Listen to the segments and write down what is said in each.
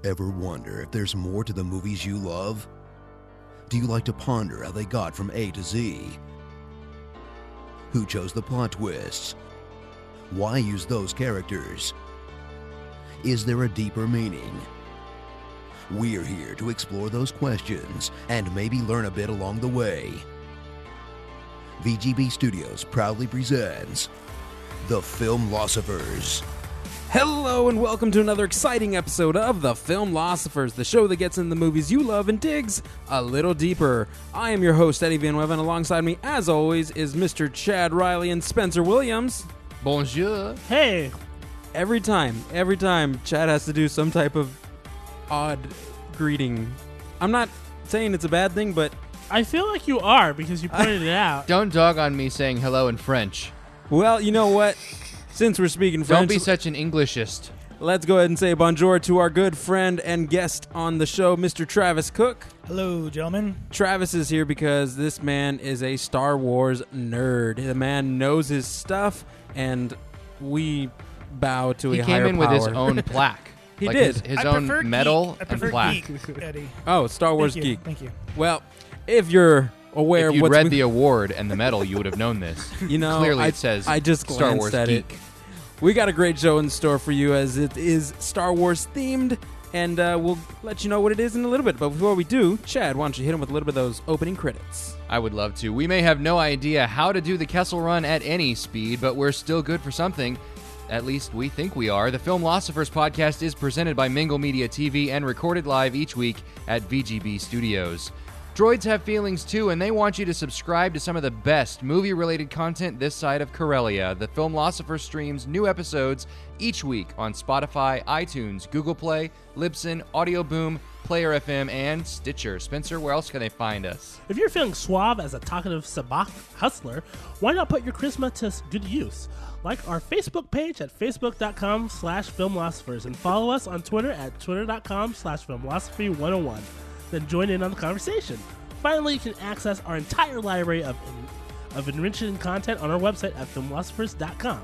Ever wonder if there's more to the movies you love? Do you like to ponder how they got from A to Z? Who chose the plot twists? Why use those characters? Is there a deeper meaning? We're here to explore those questions and maybe learn a bit along the way. VGB Studios proudly presents The Filmlosophers. Hello and welcome to another exciting episode of The Filmlosophers, the show that gets in the movies you love and digs a little deeper. I am your host, Eddie Van Weven. Alongside me, as always, is Mr. Chad Riley and Spencer Williams. Bonjour. Hey. Every time, Chad has to do some type of odd greeting. I'm not saying it's a bad thing, but I feel like you are because you pointed it out. Don't dog on me saying hello in French. well, you know what? Since we're speaking French, Don't be such an Englishist. let's go ahead and say bonjour to our good friend and guest on the show, Mr. Travis Cook. Hello, gentlemen. Travis is here because this man is a Star Wars nerd. The man knows his stuff, and we bow to He a came higher in power. with his own plaque. He like did. His I own prefer medal geek. I and prefer plaque. geek, Eddie. Oh, Star Wars Thank you. geek. Thank you. Well, if you're aware If of you'd what's read the award and the medal, you would have known this. you know, Clearly it says I just Star glanced Wars at geek. it. We got a great show in store for you as it is Star Wars themed, and we'll let you know what it is in a little bit. But before we do, Chad, why don't you hit him with a little bit of those opening credits? I would love to. We may have no idea how to do the Kessel Run at any speed, but we're still good for something. At least we think we are. The Filmlosophers podcast is presented by Mingle Media TV and recorded live each week at VGB Studios. Droids have feelings too, and they want you to subscribe to some of the best movie-related content this side of Corellia. The Filmlosopher streams new episodes each week on Spotify, iTunes, Google Play, Libsyn, Audio Boom, Player FM, and Stitcher. Spencer, where else can they find us? If you're feeling suave as a talkative sabacc hustler, why not put your charisma to good use? Like our Facebook page at facebook.com/filmlosophers and follow us on Twitter at twitter.com/filmlosophy101. Then join in on the conversation. Finally, you can access our entire library of enriching content on our website at filmlosophers.com.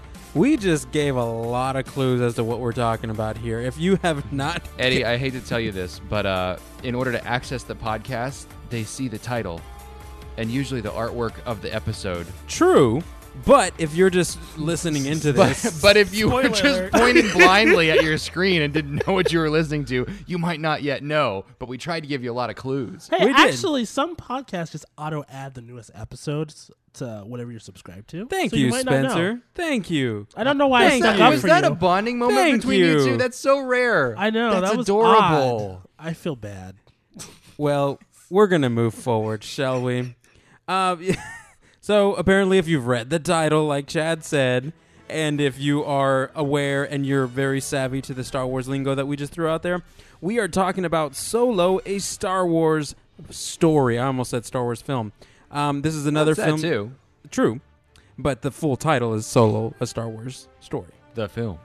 We just gave a lot of clues as to what we're talking about here. If you have not... Eddie, I hate to tell you this, but in order to access the podcast, they see the title and usually the artwork of the episode. True, but if you're just listening into this... But if you were Spoiler just alert. pointing blindly at your screen and didn't know what you were listening to, you might not yet know. But we tried to give you a lot of clues. Hey, We did. actually, some podcasts just auto-add the newest episodes to whatever you're subscribed to. Thank So you, might not know. Spencer. Thank you. I don't know why I Thank stuck you. up Was for that you. a bonding moment Thank between you. you two? That's so rare. I know, That's that was adorable. odd. I feel bad. Well, we're going to move forward, shall we? So, apparently, if you've read the title, like Chad said, and if you are aware and you're very savvy to the Star Wars lingo that we just threw out there, we are talking about Solo, a Star Wars story. I almost said Star Wars film. This is another What's film. that too? True. But the full title is Solo, a Star Wars story. The film.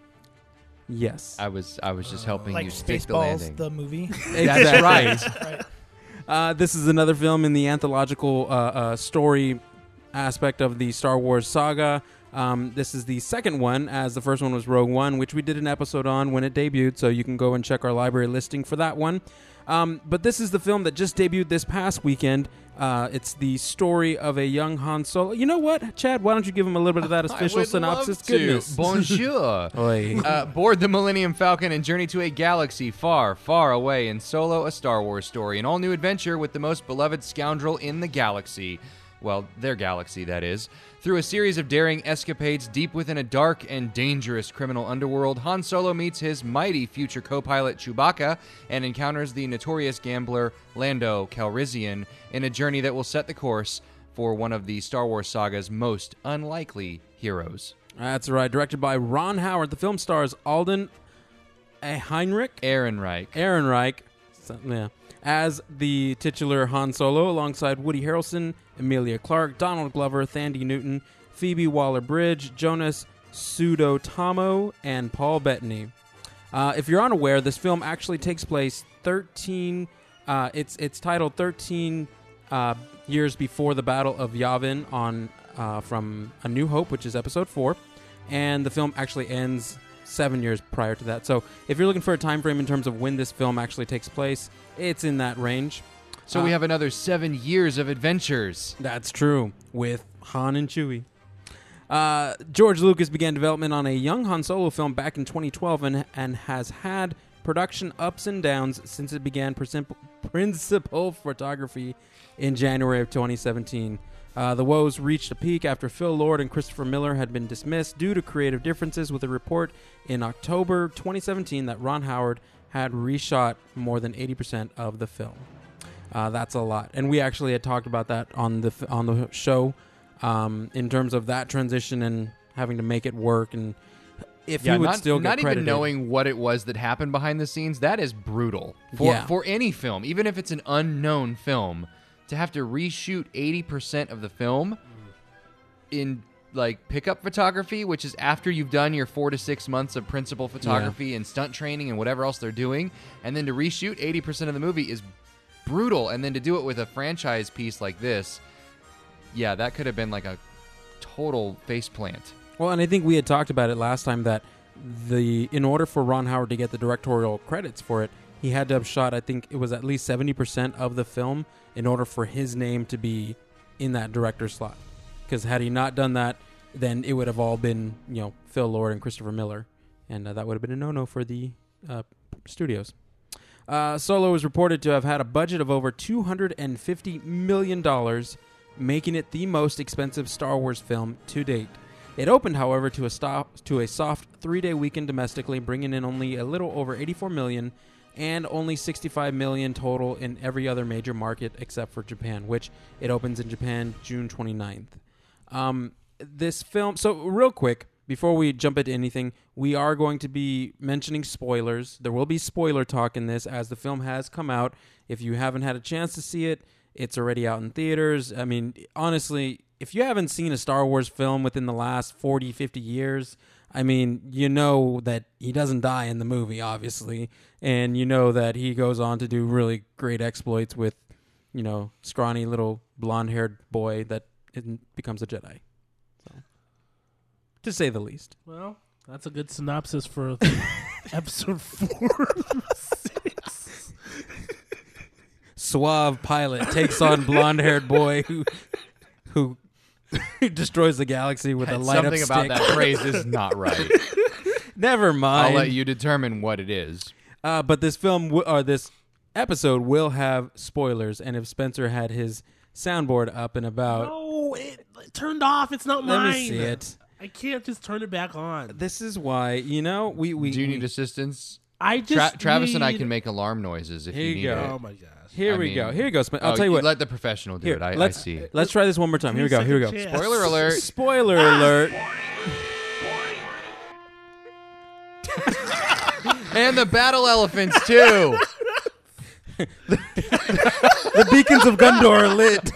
Yes. I was just helping Like you stick the Spaceballs, landing. the movie. That's right. Right. This is another film in the anthological story aspect of the Star Wars saga. This is the second one, as the first one was Rogue One, which we did an episode on when it debuted, so you can go and check our library listing for that one. But this is the film that just debuted this past weekend. It's the story of a young Han Solo. You know what, Chad? Why don't you give him a little bit of that official I would synopsis? love to. Goodness. Bonjour. Oy. Board the Millennium Falcon and journey to a galaxy far, far away in Solo, a Star Wars story. An all-new adventure with the most beloved scoundrel in the galaxy. Well, their galaxy, that is. Through a series of daring escapades deep within a dark and dangerous criminal underworld, Han Solo meets his mighty future co-pilot Chewbacca and encounters the notorious gambler Lando Calrissian in a journey that will set the course for one of the Star Wars saga's most unlikely heroes. That's right. Directed by Ron Howard. The film stars Alden Ehrenreich. Ehrenreich. So, yeah. As the titular Han Solo, alongside Woody Harrelson, Emilia Clarke, Donald Glover, Thandie Newton, Phoebe Waller-Bridge, Jonas Suotamo, and Paul Bettany. If you're unaware, this film actually takes place 13. It's titled 13 years before the Battle of Yavin on from A New Hope, which is Episode 4, and the film actually ends 7 years prior to that. So if you're looking for a time frame in terms of when this film actually takes place, it's in that range. So we have another 7 years of adventures. That's true, with Han and Chewie. George Lucas began development on a young Han Solo film back in 2012 and has had production ups and downs since it began principal photography in January of 2017. The woes reached a peak after Phil Lord and Christopher Miller had been dismissed due to creative differences, with a report in October 2017 that Ron Howard had reshot more than 80% of the film. That's a lot, and we actually had talked about that on the show in terms of that transition and having to make it work, and if he would still get not credited. even knowing what it was that happened behind the scenes. That is brutal for any film, even if it's an unknown film, to have to reshoot 80% of the film in like pickup photography, which is after you've done your 4 to 6 months of principal photography and stunt training and whatever else they're doing, and then to reshoot 80% of the movie is brutal. And then to do it with a franchise piece like this, yeah, that could have been like a total faceplant. Well, and I think we had talked about it last time that in order for Ron Howard to get the directorial credits for it, he had to have shot, I think it was at least 70% of the film in order for his name to be in that director's slot. Because had he not done that, then it would have all been, Phil Lord and Christopher Miller, and that would have been a no-no for the studios. Solo is reported to have had a budget of over $250 million, making it the most expensive Star Wars film to date. It opened, however, to a soft 3-day weekend domestically, bringing in only a little over $84 million and only $65 million total in every other major market except for Japan, which it opens in Japan June 29th. This film, so real quick, before we jump into anything, we are going to be mentioning spoilers. There will be spoiler talk in this as the film has come out. If you haven't had a chance to see it, it's already out in theaters. I mean, honestly, if you haven't seen a Star Wars film within the last 40, 50 years, I mean, you know that he doesn't die in the movie, obviously, and you know that he goes on to do really great exploits with, scrawny little blonde-haired boy that becomes a Jedi. So, to say the least. Well, that's a good synopsis for episode 4 6. Suave pilot takes on blonde-haired boy who destroys the galaxy with a light-up stick. Something about that phrase is not right. Never mind. I'll let you determine what it is. But this film, this episode, will have spoilers. And if Spencer had his soundboard up and about, No, it turned off. It's not mine. let me see it. I can't just turn it back on. This is why, we Do you need assistance? I just Travis and I can make alarm noises if Here you you need go. it. Oh my gosh. Here we go. Here you go, Spencer. I'll tell you what. Let the professional do Here, it. I let's see. Let's try this one more time. Here we go. Here we go. Second chance. Spoiler alert. Spoiler alert. And the battle elephants, too. The beacons of Gondor are lit.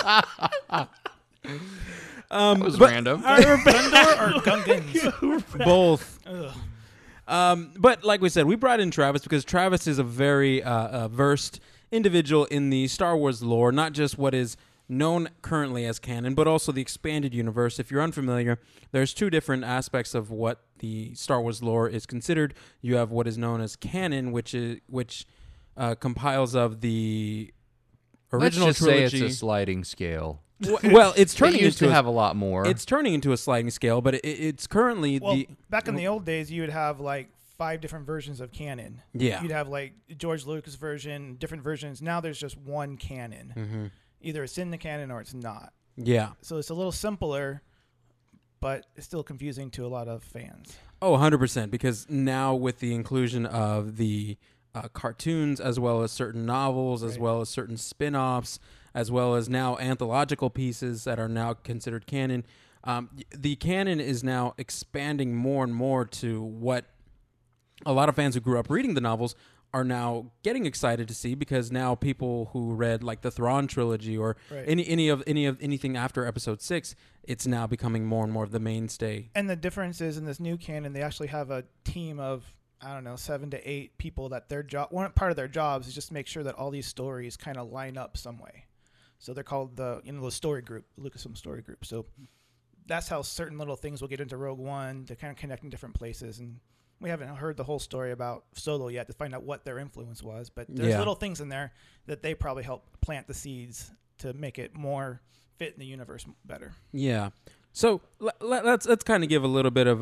That was random. Gundor or Gungans? Both. Ugh. But like we said, we brought in Travis because Travis is a very versed individual in the Star Wars lore, not just what is known currently as canon, but also the expanded universe. If you're unfamiliar, there's two different aspects of what the Star Wars lore is considered. You have what is known as canon, which compiles of the original Let's just trilogy. say it's a sliding scale. Well, it's turning It used into to have a lot more. It's turning into a sliding scale, but it's currently Well, the back in the old days, you would have like 5 different versions of canon. Yeah. You'd have like George Lucas version, different versions. Now there's just one canon. Mm-hmm. Either it's in the canon or it's not. yeah. So it's a little simpler, but it's still confusing to a lot of fans. Oh, 100%, because now with the inclusion of the cartoons, as well as certain novels, as Right. well as certain spin-offs, as well as now anthological pieces that are now considered canon, the canon is now expanding more and more to what a lot of fans who grew up reading the novels are now getting excited to see, because now people who read like the Thrawn trilogy or Right. anything after Episode 6, it's now becoming more and more of the mainstay. And the difference is in this new canon, they actually have a team of 7 to 8 people that their job, one part of their jobs is just to make sure that all these stories kind of line up some way. So they're called the story group, Lucasfilm story group. So that's how certain little things will get into Rogue One. They're kind of connecting different places, and we haven't heard the whole story about Solo yet to find out what their influence was. But there's Yeah. little things in there that they probably helped plant the seeds to make it more fit in the universe better. Yeah. So let's kind of give a little bit of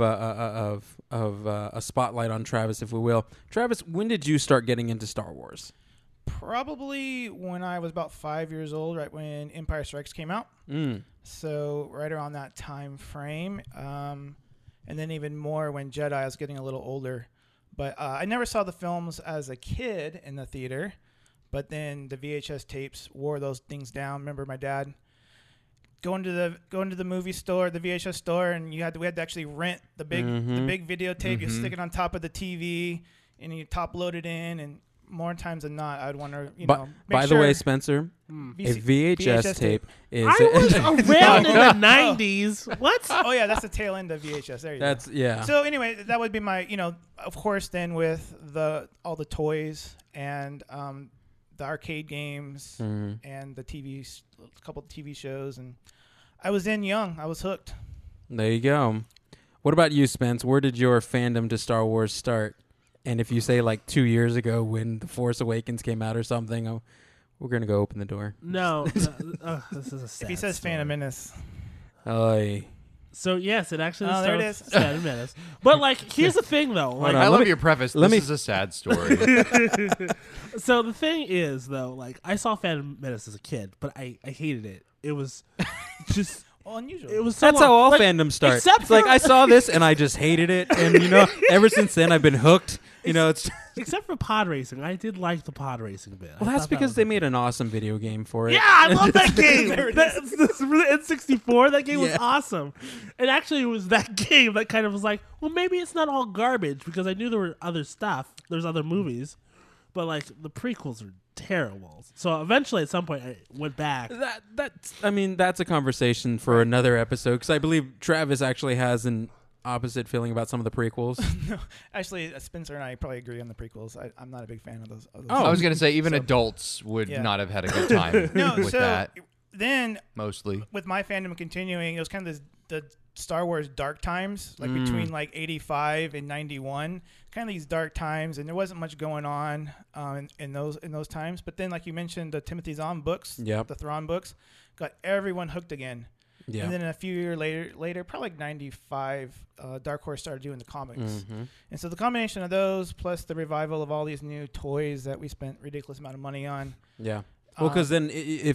a spotlight on Travis, if we will. Travis, when did you start getting into Star Wars? Probably when I was about 5 years old, right when Empire Strikes came out. So right around that time frame. And then even more when Jedi was getting a little older. But I never saw the films as a kid in the theater. But then the VHS tapes wore those things down. Remember my dad going to the movie store, the VHS store, and we had to actually rent the big videotape. You stick it on top of the TV, and you top load it in. And more times than not, I'd want to By the way, Spencer, a VHS tape is. I was around in the 90s. What? Oh yeah, that's the tail end of VHS. There you go. Yeah. So anyway, that would be my, of course, then with all the toys and the arcade games and the a couple of TV shows, and I was young. I was hooked. There you go. What about you, Spence? Where did your fandom to Star Wars start? And if you say like 2 years ago when The Force Awakens came out or something, we're going to go open the door. No. This is a sad If he says story. Phantom Menace. Oy. So, yes, it actually Oh, there it starts is. Phantom Menace. But, like, here's the thing, though. Like, I love your preface. let This me- is a sad story. So, the thing is, though, like, I saw Phantom Menace as a kid, but I hated it. It was just... Well, unusual. It was so That's long. how all Like, fandoms start. except It's like for- I saw this and I just hated it, and ever since then I've been hooked. It's Except for pod racing. I did like the pod racing bit. well, that's because they made an awesome video game for it. Yeah, I love that game. That's really N64. That game was Yeah. awesome. And actually, it was that game that kind of was like, well, maybe it's not all garbage because I knew there were other stuff. There's other movies, but like the prequels are terrible. So eventually, at some point, I went back. That's a conversation for another episode because I believe Travis actually has an opposite feeling about some of the prequels. Actually, Spencer and I probably agree on the prequels. I'm not a big fan of those. Oh. I was going to say even So- adults would Yeah. not have had a good time No, with so that. then Mostly. with my fandom continuing, it was kind of the Star Wars dark times, like between like 85 and 91, kind of these dark times, and there wasn't much going on in those times. But then, like you mentioned, the Timothy Zahn books, Yep. the Thrawn books, got everyone hooked again. Yeah. And then a few years later, probably like 95, Dark Horse started doing the comics. Mm-hmm. And so the combination of those plus the revival of all these new toys that we spent ridiculous amount of money on. Yeah. Well, because then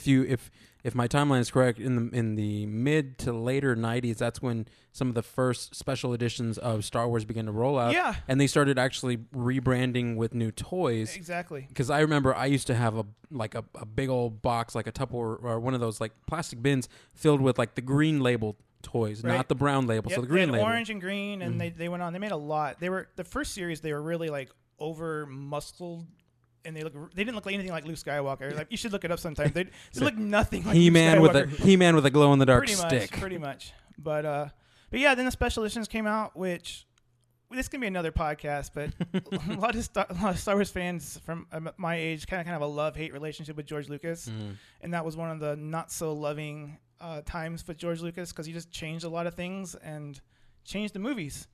if my timeline is correct, in the mid to later 90s, that's when some of the first special editions of Star Wars began to roll out. Yeah. And they started actually rebranding with new toys. Exactly. Because I remember I used to have a big old box, like a Tupperware or one of those like plastic bins filled with like the green labeled toys, Right. not the brown label. Yep, So the they green had label. orange and green, and they went on. They made a lot. They were the first series. They were really like over muscled, and they didn't look like anything like Luke Skywalker. Like you should look it up sometime. They look nothing like He-Man Luke with Skywalker. He-Man with a glow in the dark stick. Pretty much. But yeah, then the special editions came out, which this can be another podcast. But a lot of Star Wars fans from my age kind of have a love-hate relationship with George Lucas, and that was one of the not so loving times with George Lucas because he just changed a lot of things and changed the movies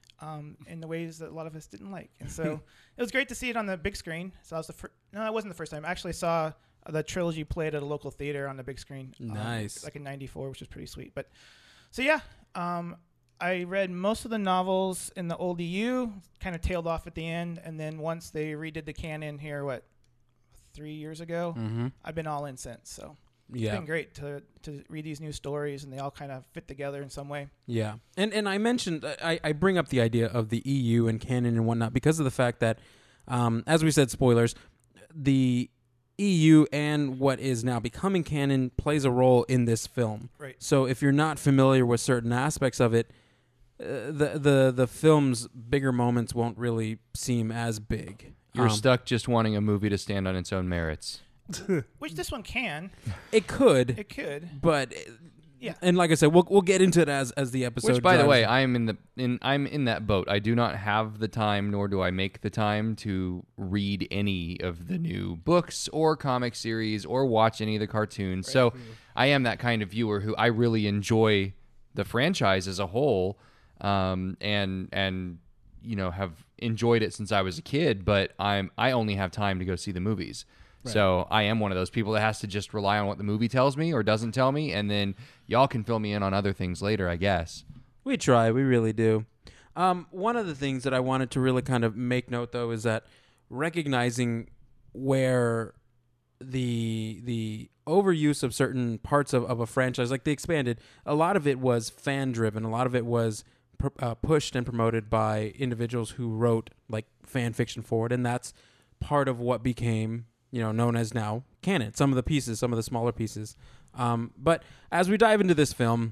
in the ways that a lot of us didn't like. And so it was great to see it on the big screen. So I was no, it wasn't the first time. I actually saw the trilogy played at a local theater on the big screen. Nice. Like in '94, which was pretty sweet. But so yeah, I read most of the novels in the old EU, kind of tailed off at the end, and then once they redid the canon here, 3 years ago, I've been all in since. So it's Yeah. been great to read these new stories, and they all kind of fit together in some way. Yeah, and I mentioned I bring up the idea of the EU and canon and whatnot because of the fact that, as we said, spoilers, the EU and what is now becoming canon plays a role in this film. Right. So if you're not familiar with certain aspects of it, the film's bigger moments won't really seem as big. You're stuck just wanting a movie to stand on its own merits. Which this one can. It could, It could. but Yeah. and like I said, we'll get into it as the episode. Which, by the drives. way, I'm in that boat. I do not have the time, nor do I make the time to read any of the new books or comic series or watch any of the cartoons. So I am that kind of viewer who I really enjoy the franchise as a whole, and have enjoyed it since I was a kid, but I only have time to go see the movies. Right. So I am one of those people that has to just rely on what the movie tells me or doesn't tell me, and then y'all can fill me in on other things later, I guess. We try. We really do. One of the things that I wanted to really kind of make note, though, is that recognizing where the overuse of certain parts of a franchise, like The Expanded, a lot of it was fan-driven. A lot of it was pushed and promoted by individuals who wrote like fan fiction for it, and that's part of what became known as now canon. Some of the smaller pieces. But as we dive into this film,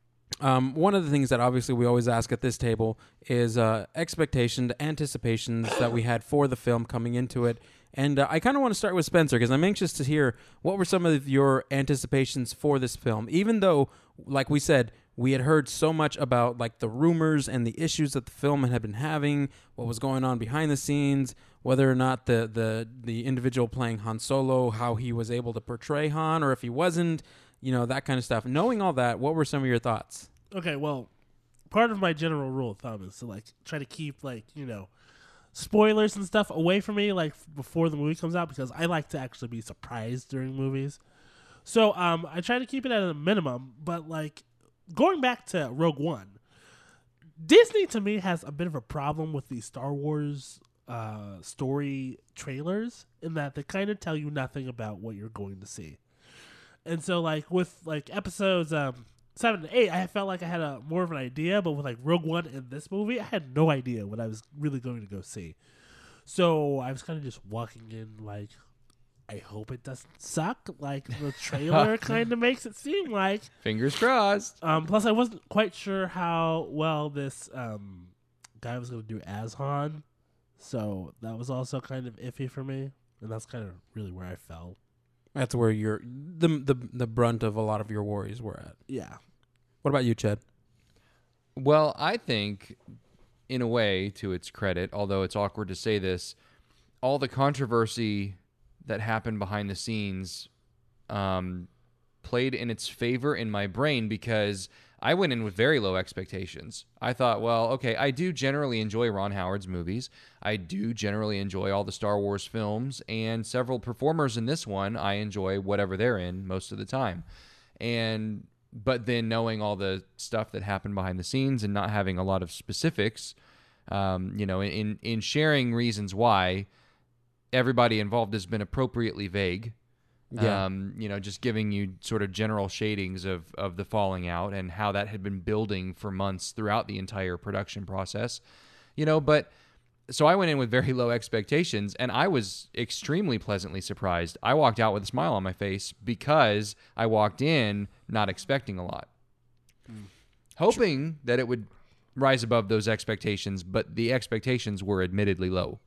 one of the things that obviously we always ask at this table is expectations, anticipations that we had for the film coming into it. And I kind of want to start with Spencer because I'm anxious to hear what were some of your anticipations for this film, even though, like we said, we had heard so much about like the rumors and the issues that the film had been having, what was going on behind the scenes, whether or not the individual playing Han Solo, how he was able to portray Han, or if he wasn't, that kind of stuff. Knowing all that, what were some of your thoughts? Okay, well, part of my general rule of thumb is to like try to keep spoilers and stuff away from me like before the movie comes out, because I like to actually be surprised during movies. So I try to keep it at a minimum, but like going back to Rogue One, Disney to me has a bit of a problem with the Star Wars story trailers in that they kind of tell you nothing about what you're going to see. And so like with like episodes 7 and 8, I felt like I had a more of an idea, but with like Rogue One and this movie, I had no idea what I was really going to go see. So I was kind of just walking in like, I hope it doesn't suck like the trailer kind of makes it seem like. Fingers crossed. Plus, I wasn't quite sure how well this guy was going to do as Han, so that was also kind of iffy for me, and that's kind of really where I fell. That's where the brunt of a lot of your worries were at. Yeah. What about you, Chad? Well, I think, in a way, to its credit, although it's awkward to say this, all the controversy that happened behind the scenes played in its favor in my brain, because I went in with very low expectations. I thought, well, okay, I do generally enjoy Ron Howard's movies. I do generally enjoy all the Star Wars films, and several performers in this one, I enjoy whatever they're in most of the time. But then knowing all the stuff that happened behind the scenes and not having a lot of specifics, in sharing reasons why, everybody involved has been appropriately vague. Yeah. Just giving you sort of general shadings of the falling out and how that had been building for months throughout the entire production process. But so I went in with very low expectations, and I was extremely pleasantly surprised. I walked out with a smile on my face because I walked in not expecting a lot. Hoping that it would rise above those expectations, but the expectations were admittedly low.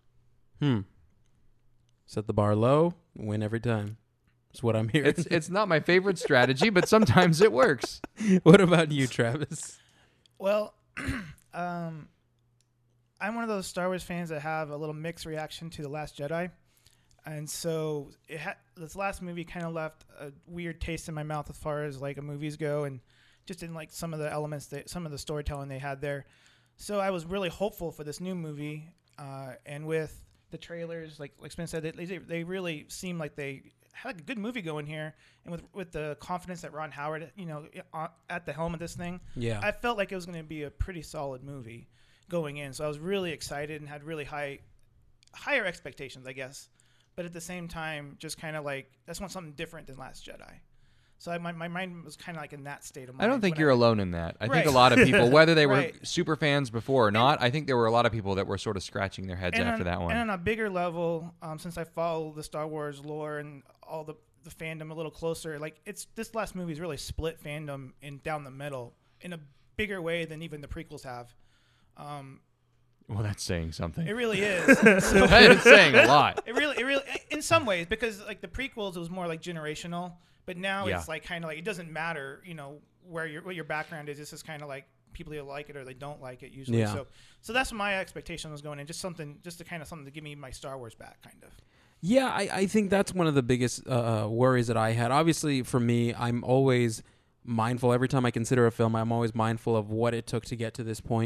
Set the bar low, win every time. That's what I'm hearing. It's not my favorite strategy, but sometimes it works. What about you, Travis? Well, I'm one of those Star Wars fans that have a little mixed reaction to The Last Jedi. And so this last movie kind of left a weird taste in my mouth as far as like movies go, and just in like some of the elements, some of the storytelling they had there. So I was really hopeful for this new movie. And with the trailers, like Spence said, they really seem like they had a good movie going here, and with the confidence that Ron Howard, at the helm of this thing, Yeah. I felt like it was going to be a pretty solid movie going in. So I was really excited and had really higher expectations, I guess. But at the same time, just kind of like, that's want something different than Last Jedi. So my mind was kind of like in that state of mind. I don't think you're alone in that. I think Right. a lot of people, whether they were Right. super fans before or not, I think there were a lot of people that were sort of scratching their heads after that one. And on a bigger level, since I follow the Star Wars lore and all the fandom a little closer, like this last movie's really split fandom down the middle in a bigger way than even the prequels have. Well, that's saying something. It really is. That is saying a lot. It really, in some ways, because like the prequels, it was more like generational, but now Yeah. it's like kind of like it doesn't matter, what your background is. It's just kind of like people either like it or they don't like it usually. Yeah. So that's what my expectation was going in, just something to give me my Star Wars back, kind of. Yeah, I think that's one of the biggest worries that I had. Obviously, for me, I'm always mindful. Every time I consider a film, I'm always mindful of what it took to get to this point.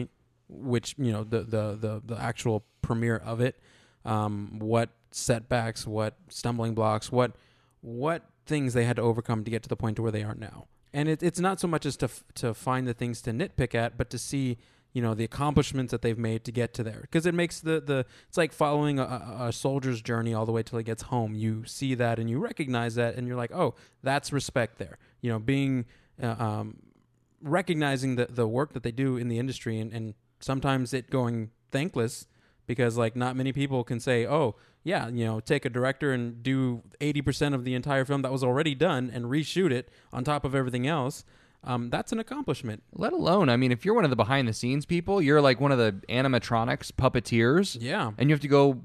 which the actual premiere of it, what setbacks, what stumbling blocks, what things they had to overcome to get to the point to where they are now. And it's not so much as to find the things to nitpick at, but to see the accomplishments that they've made to get to there, because it makes it's like following a soldier's journey all the way till he gets home. You see that and you recognize that, and you're like, oh, that's respect there. Being recognizing the work that they do in the industry, and sometimes it going thankless, because like not many people can say, oh yeah, take a director and do 80% of the entire film that was already done and reshoot it on top of everything else. That's an accomplishment. Let alone, I mean, if you're one of the behind-the-scenes people, you're like one of the animatronics puppeteers. Yeah. And you have to go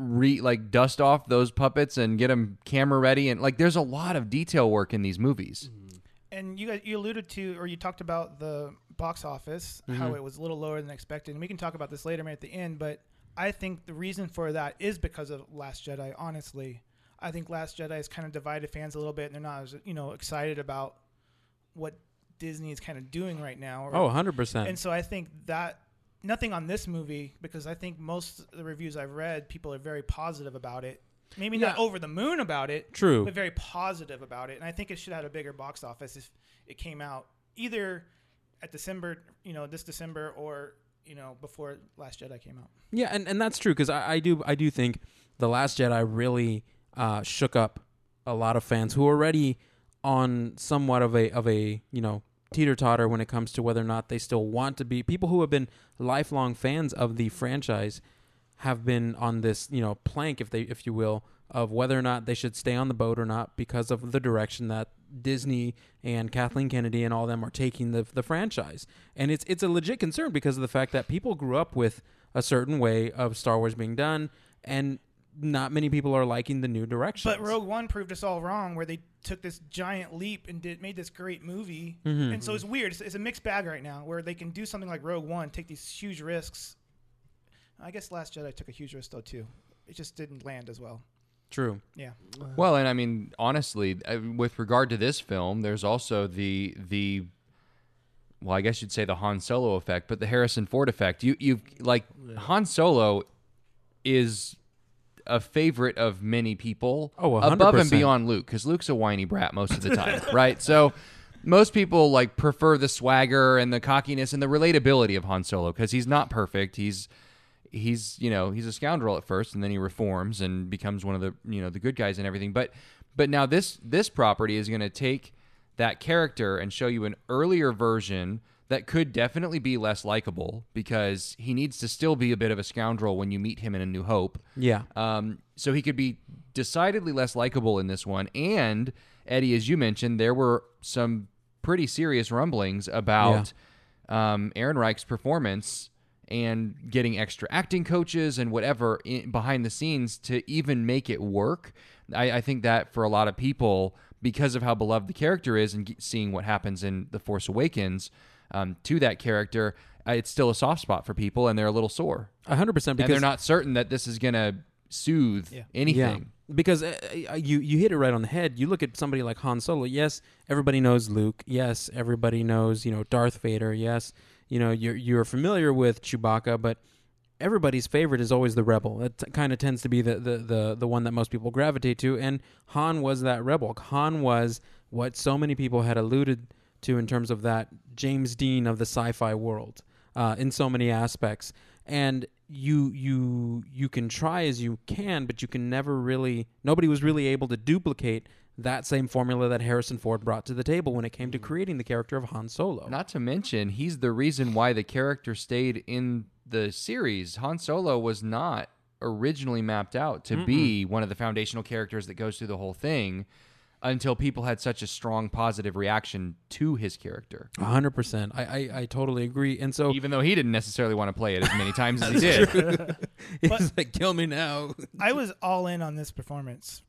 dust off those puppets and get them camera ready. And like, there's a lot of detail work in these movies. And you alluded to, or you talked about the box office, how it was a little lower than expected. And we can talk about this later at the end, but I think the reason for that is because of Last Jedi, honestly. I think Last Jedi has kind of divided fans a little bit, and they're not as, excited about what Disney is kind of doing right now. 100%. And so I think that nothing on this movie, because I think most of the reviews I've read, people are very positive about it. Maybe not over the moon about it. True. But very positive about it. And I think it should have a bigger box office if it came out either at December, this December, or before Last Jedi came out. Yeah, and that's true, because I do think The Last Jedi really shook up a lot of fans who are already on somewhat of a teeter-totter when it comes to whether or not they still want to be. People who have been lifelong fans of the franchise have been on this plank, if you will, of whether or not they should stay on the boat or not, because of the direction that Disney and Kathleen Kennedy and all them are taking the franchise. And it's a legit concern because of the fact that people grew up with a certain way of Star Wars being done, and not many people are liking the new direction. But Rogue One proved us all wrong, where they took this giant leap and made this great movie. And so it's weird. It's a mixed bag right now, where they can do something like Rogue One, take these huge risks. I guess Last Jedi took a huge risk though too. It just didn't land as well. True. Yeah. Well, and I mean, honestly, with regard to this film, there's also the well, I guess you'd say the Han Solo effect, but the Harrison Ford effect. Han Solo is a favorite of many people, above and beyond Luke, because Luke's a whiny brat most of the time, right? So most people prefer the swagger and the cockiness and the relatability of Han Solo, because he's not perfect. He's a scoundrel at first, and then he reforms and becomes one of the the good guys and everything. But now this property is going to take that character and show you an earlier version that could definitely be less likable, because he needs to still be a bit of a scoundrel when you meet him in A New Hope. Yeah. So he could be decidedly less likable in this one. And Eddie, as you mentioned, there were some pretty serious rumblings about Aaron Reich's performance and getting extra acting coaches and whatever behind the scenes to even make it work. I think that for a lot of people, because of how beloved the character is and seeing what happens in The Force Awakens to that character, it's still a soft spot for people, and they're a little sore. 100%. Because and they're not certain that this is going to soothe anything. Yeah. Because you hit it right on the head. You look at somebody like Han Solo. Yes, everybody knows Luke. Yes, everybody knows Darth Vader. Yes, you're familiar with Chewbacca, but everybody's favorite is always the rebel. That kind of tends to be the one that most people gravitate to, and Han was that rebel. Han was what so many people had alluded to in terms of that James Dean of the sci-fi world in so many aspects. And you can try as you can, but you can never really. Nobody was really able to duplicate that same formula that Harrison Ford brought to the table when it came to creating the character of Han Solo. Not to mention, he's the reason why the character stayed in the series. Han Solo was not originally mapped out to be one of the foundational characters that goes through the whole thing until people had such a strong positive reaction to his character. 100%. I totally agree. And so, even though he didn't necessarily want to play it as many times as he did. He's like, kill me now. I was all in on this performance.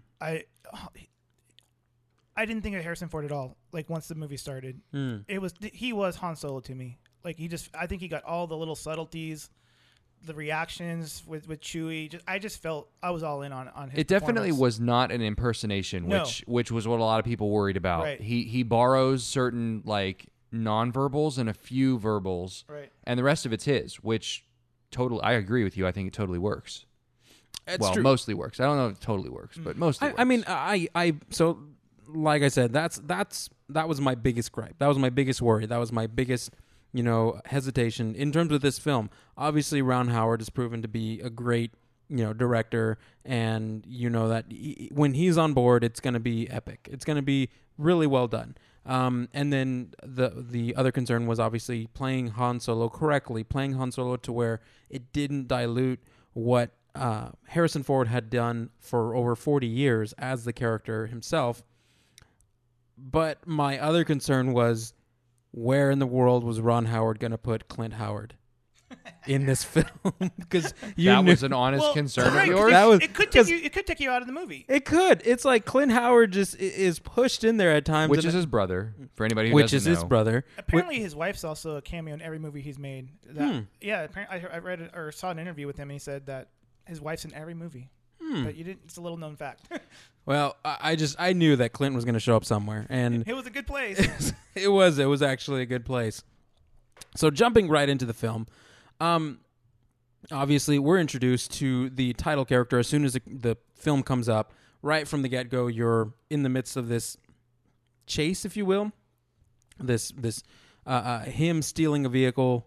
I didn't think of Harrison Ford at all. Once the movie started, he was Han Solo to me. I think he got all the little subtleties, the reactions with Chewie. I just felt I was all in on his. It definitely was not an impersonation, which was what a lot of people worried about. Right. He borrows certain nonverbals and a few verbals, Right. and the rest of it's his. Which I agree with you. I think it totally works. It's true. Mostly works. I don't know if it totally works, but mostly. I mean, so like I said, that was my biggest gripe. That was my biggest worry. That was my biggest, hesitation in terms of this film. Obviously, Ron Howard has proven to be a great, director, and that when he's on board, it's going to be epic. It's going to be really well done. And then the other concern was obviously playing Han Solo correctly, playing Han Solo to where it didn't dilute what Harrison Ford had done for over 40 years as the character himself. But my other concern was, where in the world was Ron Howard going to put Clint Howard in this film? Because that was an honest concern right, of 'cause yours. That was- it could take you out of the movie. It could. It's like Clint Howard just is pushed in there at times. Which and- is his brother, for anybody who which doesn't is know. his brother. Apparently, his wife's also a cameo in every movie he's made. Yeah, apparently, I read it or saw an interview with him, and he said that his wife's in every movie. But you didn't. It's a little known fact. Well, I knew that Clint was going to show up somewhere, and It was a good place. it was actually a good place. So jumping right into the film, obviously we're introduced to the title character as soon as the film comes up. Right from the get-go, you're in the midst of this chase, if you will. This him stealing a vehicle.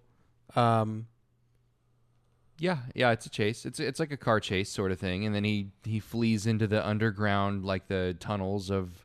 Yeah, it's a chase. It's like a car chase sort of thing, and then he flees into the underground, like the tunnels of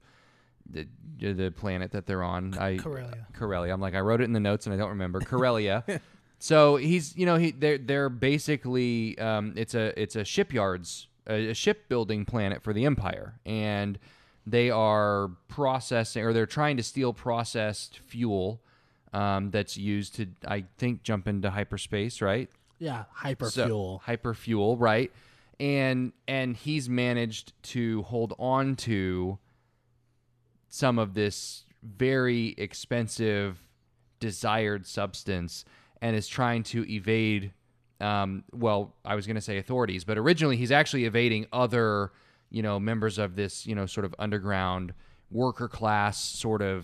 the planet that they're on. Corellia. I'm like, I wrote it in the notes and I don't remember. Corellia. So he's they're basically it's a shipbuilding planet for the Empire, and they are processing, or they're trying to steal processed fuel that's used to, I think, jump into hyperspace, right? Yeah, hyperfuel. Hyperfuel, right? And he's managed to hold on to some of this very expensive desired substance and is trying to evade I was going to say authorities, but originally he's actually evading other, members of this, sort of underground worker class sort of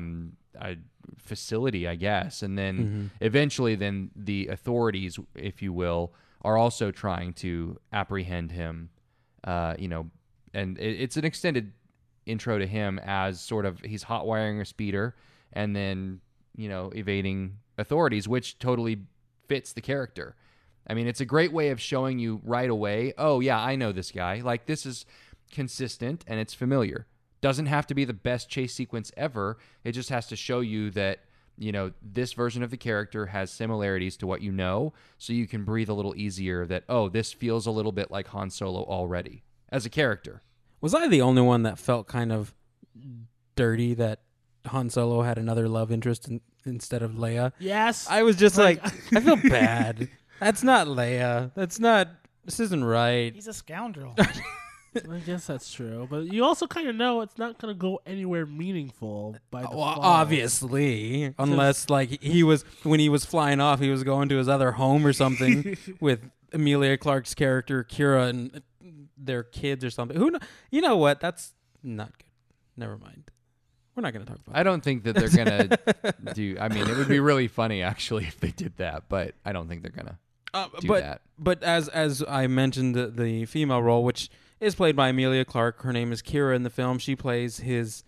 facility, I guess. And then eventually then the authorities, if you will, are also trying to apprehend him, and it's an extended intro to him as sort of he's hot wiring a speeder and then, evading authorities, which totally fits the character. I mean, it's a great way of showing you right away, oh, yeah, I know this guy. Like, this is consistent and it's familiar. Doesn't have to be the best chase sequence ever. It just has to show you that, this version of the character has similarities to what you know, so you can breathe a little easier that, oh, this feels a little bit like Han Solo already as a character. Was I the only one that felt kind of dirty that Han Solo had another love interest instead of Leia? Yes. I was just like, I feel bad. That's not Leia. This isn't right. He's a scoundrel. I guess that's true, but you also kind of know it's not going to go anywhere meaningful by default. Well, obviously, unless like when he was flying off, he was going to his other home or something with Emilia Clarke's character Kira and their kids or something. You know what? That's not good. Never mind. We're not going to talk about I don't think that they're going to do... I mean, it would be really funny, actually, if they did that, but I don't think they're going to do that. But as I mentioned, the female role, which is played by Emilia Clarke, her name is Kira in the film. She plays his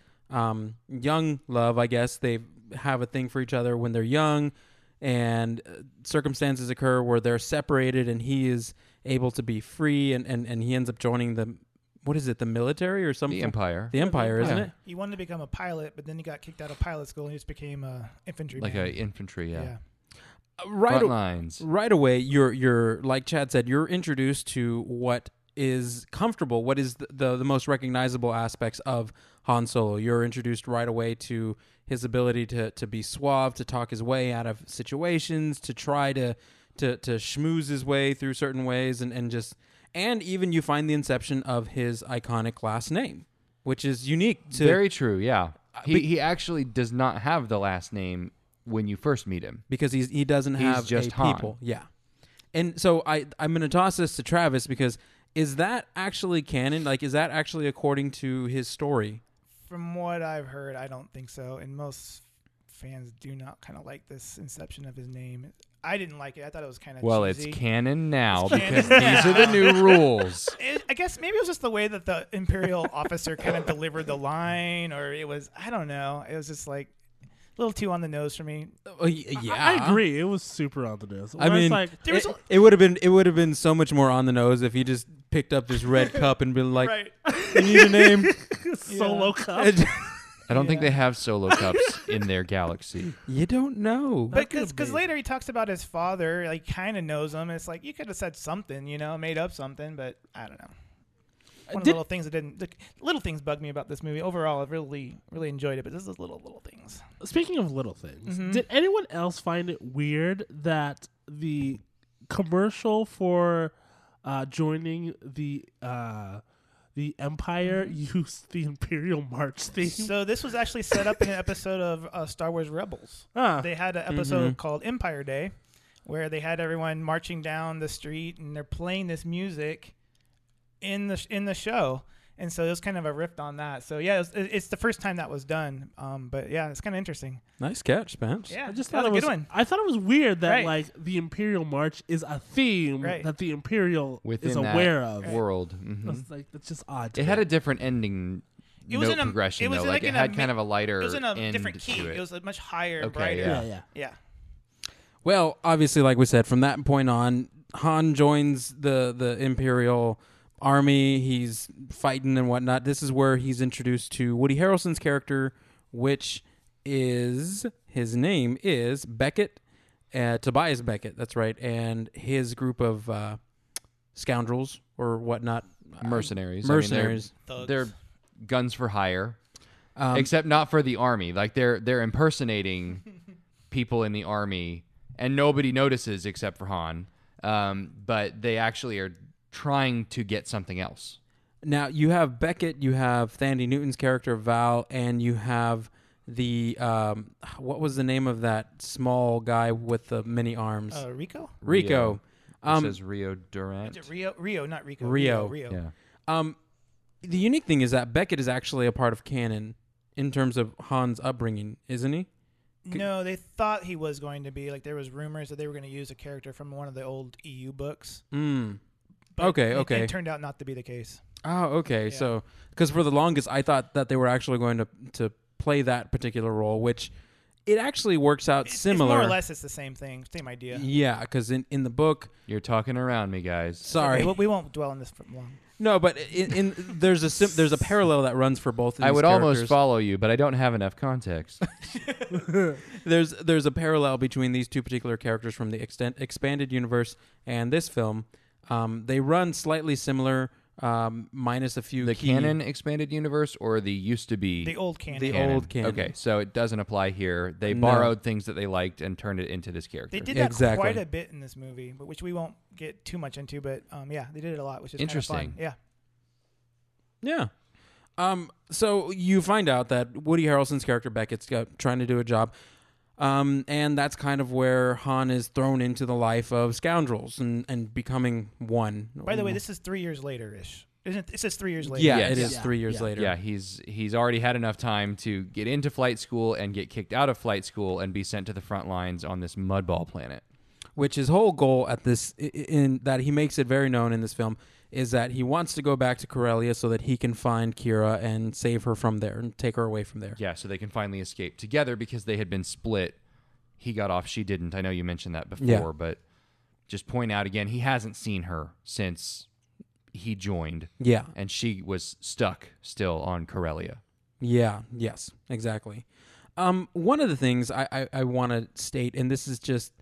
young love, I guess. They have a thing for each other when they're young, and circumstances occur where they're separated, and he is able to be free, and he ends up joining the... What is it, the military or something? The Empire. The Empire, isn't it? He wanted to become a pilot, but then he got kicked out of pilot school and he just became an infantryman. Like an infantry, yeah. Right, Front lines. right away, you're like Chad said, you're introduced to what is comfortable, what is the most recognizable aspects of Han Solo. You're introduced right away to his ability to be suave, to talk his way out of situations, to try to schmooze his way through certain ways, and even you find the inception of his iconic last name, which is unique to... Very true, yeah. He actually does not have the last name when you first meet him. Because he doesn't have just a Han. people. Yeah. And so I'm going to toss this to Travis because is that actually canon? Like, is that actually according to his story? From what I've heard, I don't think so. In most fans do not kind of like this inception of his name. I didn't like it. I thought it was kind of Well, cheesy. it's canon now It's because canon. these are the new rules. I guess maybe it was just the way that the Imperial officer kind of delivered the line, or it was, I don't know. It was just like a little too on the nose for me. Yeah, I agree. It was super on the nose. I mean, There was it would have been so much more on the nose if he just picked up this red cup and been like, right. "You need a name." Solo Cup. I don't think they have solo cups in their galaxy. You don't know. But could've because been. later he talks about his father, like kind of knows him. It's like you could have said something, made up something, but I don't know. One of the little things that didn't. The little things bug me about this movie. Overall, I've really, really enjoyed it. But this is little things. Speaking of little things, Mhm. did anyone else find it weird that the commercial for joining the Empire used the Imperial March theme? So this was actually set up in an episode of Star Wars Rebels. They had an episode called Empire Day, where they had everyone marching down the street and they're playing this music in the show, and so it was kind of a riff on that. So yeah, it's the first time that was done. But yeah, it's kind of interesting. Nice catch, Spence. Yeah, I just that thought was it a was. good one. I thought it was weird that Right. like the Imperial March is a theme Right. that the Imperial Within is that aware of. world. That's like that's just odd. To It me. had a different ending. It was note in a progression it was though. like Like it in had a kind of a lighter. It was in a end different key. to It was a much higher, and Okay, brighter. yeah. Yeah. Well, obviously, like we said, from that point on, Han joins the Imperial army. He's fighting and whatnot. This is where he's introduced to Woody Harrelson's character, which is his name is Beckett, Tobias Beckett. That's right, and his group of scoundrels or whatnot, mercenaries. mercenaries. I mean, they're guns for hire, Um, except not for the army. Like they're impersonating people in the army, and nobody notices except for Han. But they actually are trying to get something else. Now you have Beckett, you have Thandie Newton's character Val, and you have the what was the name of that small guy with the many arms? Rico? Rico. It says Rio Durant. Is it Rio, not Rico. Rio. Yeah. The unique thing is that Beckett is actually a part of canon in terms of Han's upbringing, isn't he? No, they thought he was going to be. Like there was rumors that they were going to use a character from one of the old EU books. Mm. But Okay, it, okay. It turned out not to be the case. Oh, okay. Yeah. So, because for the longest, I thought that they were actually going to play that particular role, which it actually works out similar. It's more or less, it's the same thing, same idea. Yeah, because in the book, You're talking around me, guys. sorry, Okay, we won't dwell on this for long. no, but in there's a parallel that runs for both of these I would characters. almost follow you, but I don't have enough context. There's a parallel between these two particular characters from the expanded universe and this film. They run slightly similar, minus a few The key- canon expanded universe or the used to be The old canon. The old canon. Okay, so it doesn't apply here. They No. borrowed things that they liked and turned it into this character. They did that Exactly. quite a bit in this movie, but which we won't get too much into. But yeah, they did it a lot, which is Interesting. Kind of fun. Yeah. Yeah. So you find out that Woody Harrelson's character Beckett's trying to do a job, and that's kind of where Han is thrown into the life of scoundrels and becoming one. By the way, this is 3 years later ish. Isn't it? It says 3 years later. Yeah, Yes. it is Yeah. 3 years Yeah. later. Yeah, he's already had enough time to get into flight school and get kicked out of flight school and be sent to the front lines on this mudball planet. Which his whole goal at this, in that he makes it very known in this film, is that he wants to go back to Corellia so that he can find Kira and save her from there and take her away from there. Yeah, so they can finally escape together because they had been split. He got off, she didn't. I know you mentioned that before, Yeah. but just point out again, he hasn't seen her since he joined, Yeah. and she was stuck still on Corellia. Yeah. Yes. Exactly. One of the things I want to state, and this is just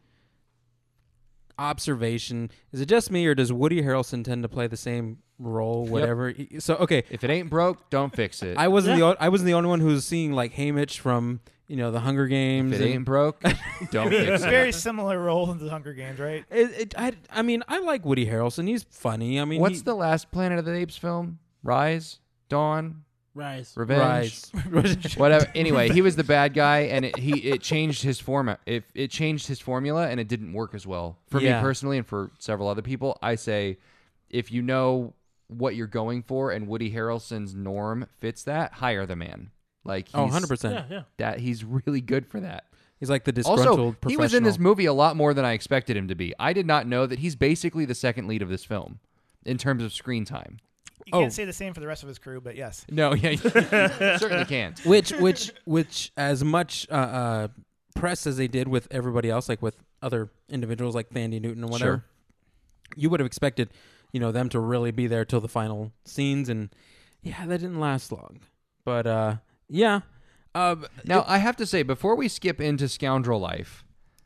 observation, is it just me or does Woody Harrelson tend to play the same role? Whatever. So okay, If it ain't broke, don't fix it. I wasn't the only one who was seeing like Haymitch from the Hunger Games. If it and- ain't broke, don't fix it. Very similar role in the Hunger Games, right? I mean, I like Woody Harrelson. He's funny. I mean, What's the last Planet of the Apes film? Rise? Dawn? Rise. Revenge? Rise. Whatever. Anyway, he was the bad guy, and it changed his format. It changed his formula, and it didn't work as well for Yeah. me personally, and for several other people. I say, if you know what you're going for, and Woody Harrelson's norm fits that, hire the man. Like, Oh, he's, 100%. Yeah. that he's really good for that. He's like the disgruntled Also, professional. he was in this movie a lot more than I expected him to be. I did not know that he's basically the second lead of this film in terms of screen time. You can't say the same for the rest of his crew, but yes. No, yeah, you certainly can't. Which as much press as they did with everybody else, like with other individuals like Thandie Newton or whatever, Sure. you would have expected, them to really be there till the final scenes, and yeah, that didn't last long. But yeah. Now, I have to say, before we skip into Scoundrel Life,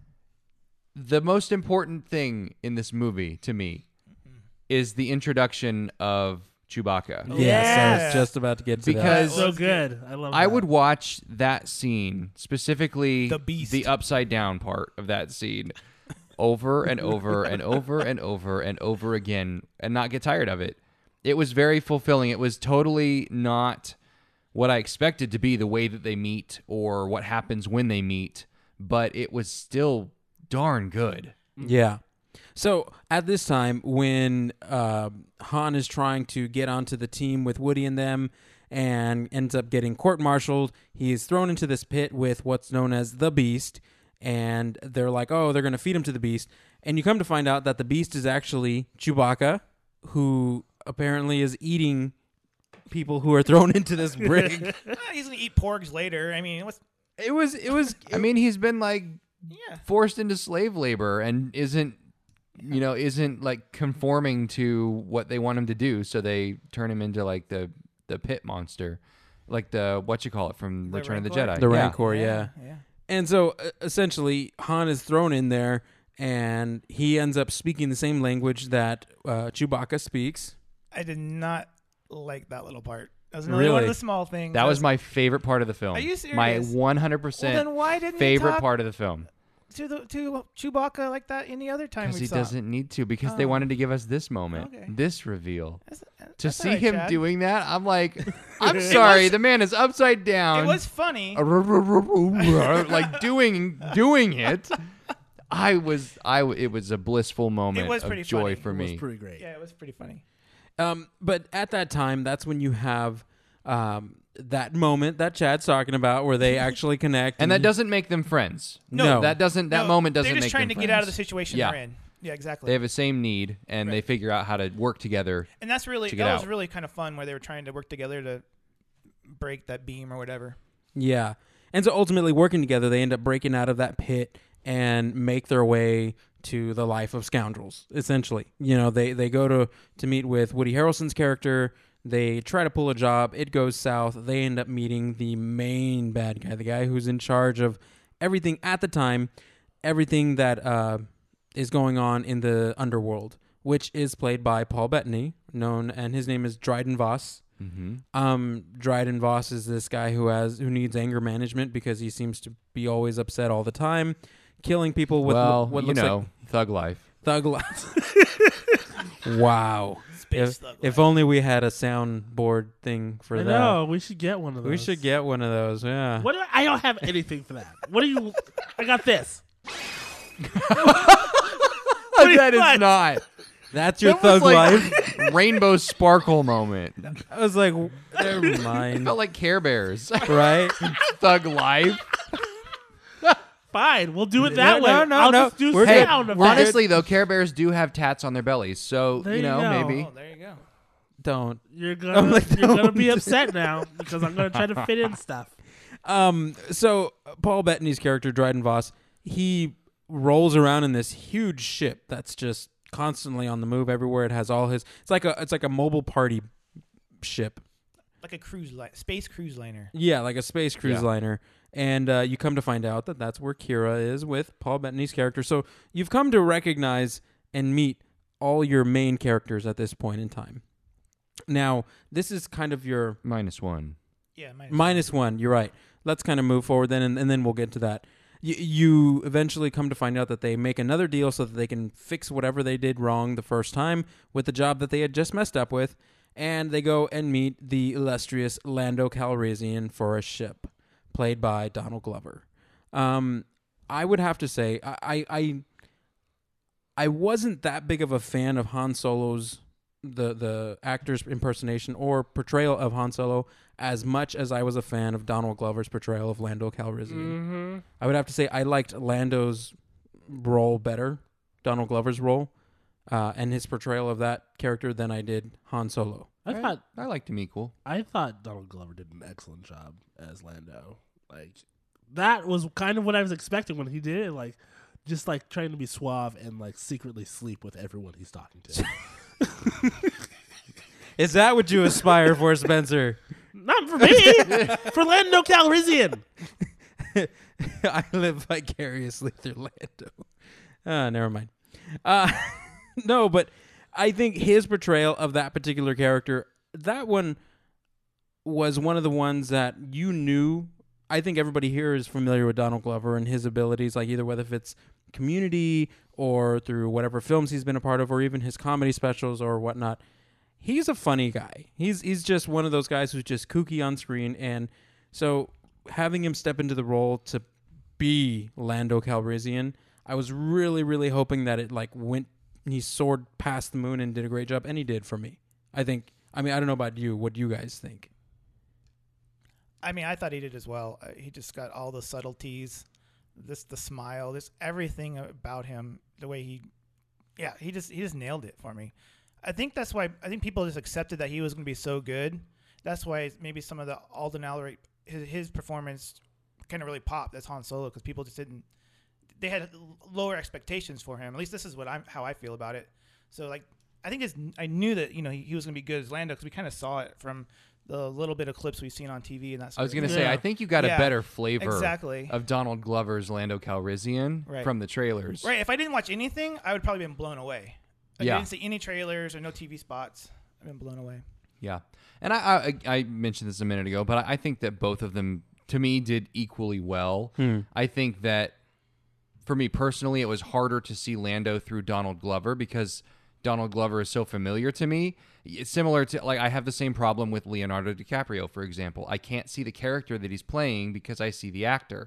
the most important thing in this movie to me is the introduction of Chewbacca. Yes, I Yeah. was just about to get to Because- So good. I love. I that. would watch that scene, specifically The beast. the upside down part of that scene, over and over and over and over and over again and not get tired of it. It was very fulfilling. It was totally not what I expected to be the way that they meet or what happens when they meet, but it was still darn good. that. Yeah. So at this time, when Han is trying to get onto the team with Woody and them and ends up getting court-martialed, he is thrown into this pit with what's known as the Beast, and they're like, oh, they're going to feed him to the Beast. And you come to find out that the Beast is actually Chewbacca, who apparently is eating people who are thrown into this brig. He's gonna eat porgs later. I mean, It was. I mean, he's been like yeah. forced into slave labor and isn't like conforming to what they want him to do, so they turn him into like the pit monster, like the from The Return of the Rancor? Jedi. The Yeah. Rancor, yeah. And so essentially, Han is thrown in there, and he ends up speaking the same language that Chewbacca speaks. I did not like that little part. That was another one Really? of the small things. That was my favorite part of the film. Are you My serious? 100% Well, then why didn't you favorite talk part of the film. to Chewbacca like that any other time Because we he saw. doesn't need to, because they Oh. wanted to give us this moment, Okay. this reveal. That's To all see right, him Chad. doing that, I'm like, I'm sorry, the man is upside down. It was funny. like doing it. It was a blissful moment was of pretty joy funny. for It was me. pretty great. Yeah, it was pretty funny. But at that time, that's when you have that moment that Chad's talking about, where they actually connect, And that doesn't make them friends. No. that doesn't. That No, moment doesn't They're just make trying them to get out of the friends. situation Yeah. they're in. Yeah, exactly. They have the same need, and they Right. figure out how to work together. And that's really to get that was out. really kind of fun where they were trying to work together to break that beam or whatever. Yeah. And so ultimately, working together, they end up breaking out of that pit and make their way to the life of scoundrels, essentially. They go to meet with Woody Harrelson's character. They try to pull a job. It goes south. They end up meeting the main bad guy, the guy who's in charge of everything at the time, everything that is going on in the underworld, which is played by Paul Bettany, and his name is Dryden Voss. Mm-hmm. Dryden Voss is this guy who needs anger management because he seems to be always upset all the time, killing people with what looks like thug life. thug life. Wow. Space thug If life. only we had a soundboard thing for I that. know. We should get one of those. We should get one of those. Yeah. What? I don't have anything for that. What do you? I got this. That is not. That's your That was thug like life. rainbow sparkle moment. I was like, never mind. Felt like Care Bears. Right? Thug life. Fine, we'll do it that No, way. no, I'll no. just do We're Hey, sound effects. honestly though, Care Bears do have tats on their bellies, so There you go. maybe. Oh, there you go. Don't. You're gonna like, you're gonna be don't. upset now because I'm gonna try to fit in stuff. So Paul Bettany's character, Dryden Voss, he rolls around in this huge ship that's just constantly on the move everywhere. It has all his. It's like a mobile party ship. Like a space cruise liner. Yeah, like a space cruise Yeah. liner. And you come to find out that that's where Kira is with Paul Bettany's character. So you've come to recognize and meet all your main characters at this point in time. Now, this is kind of your -1. Yeah, -1. You're right. Let's kind of move forward then, and then we'll get to that. You eventually come to find out that they make another deal so that they can fix whatever they did wrong the first time with the job that they had just messed up with, and they go and meet the illustrious Lando Calrissian for a ship, played by Donald Glover. I would have to say I wasn't that big of a fan of Han Solo's the actor's impersonation or portrayal of Han Solo as much as I was a fan of Donald Glover's portrayal of Lando Calrissian. Mm-hmm. I would have to say I liked Lando's role better, Donald Glover's role, and his portrayal of that character than I did Han Solo. I liked him equal. I thought Donald Glover did an excellent job as Lando. Like, that was kind of what I was expecting when he did it. Like, just like trying to be suave and like secretly sleep with everyone he's talking to. Is that what you aspire for, Spencer? Not for me. For Lando Calrissian. I live vicariously through Lando. Never mind. No, but I think his portrayal of that particular character, that one was one of the ones that you knew. I think everybody here is familiar with Donald Glover and his abilities, like either whether if it's Community or through whatever films he's been a part of or even his comedy specials or whatnot. He's a funny guy. He's just one of those guys who's just kooky on screen. And so having him step into the role to be Lando Calrissian, I was really, really hoping that it like he soared past the moon and did a great job. And he did for me. I don't know about you. What do you guys think? I mean, I thought he did as well. He just got all the subtleties, the smile, this everything about him. The way he just nailed it for me. I think that's why people just accepted that he was going to be so good. That's why maybe some of the Alden Ehrenreich, his performance kind of really popped as Han Solo because people just didn't. They had lower expectations for him. At least this is how I feel about it. So like, I knew that he was going to be good as Lando because we kind of saw it from the little bit of clips we've seen on TV and that. I was going to say, I think you got a better flavor exactly of Donald Glover's Lando Calrissian from the trailers. Right. If I didn't watch anything, I would probably been blown away. I didn't see any trailers or no TV spots. I've been blown away. Yeah. And I mentioned this a minute ago, but I think that both of them, to me, did equally well. I think that, for me personally, it was harder to see Lando through Donald Glover because Donald Glover is so familiar to me. It's similar to, like, I have the same problem with Leonardo DiCaprio, for example. I can't see the character that he's playing because I see the actor.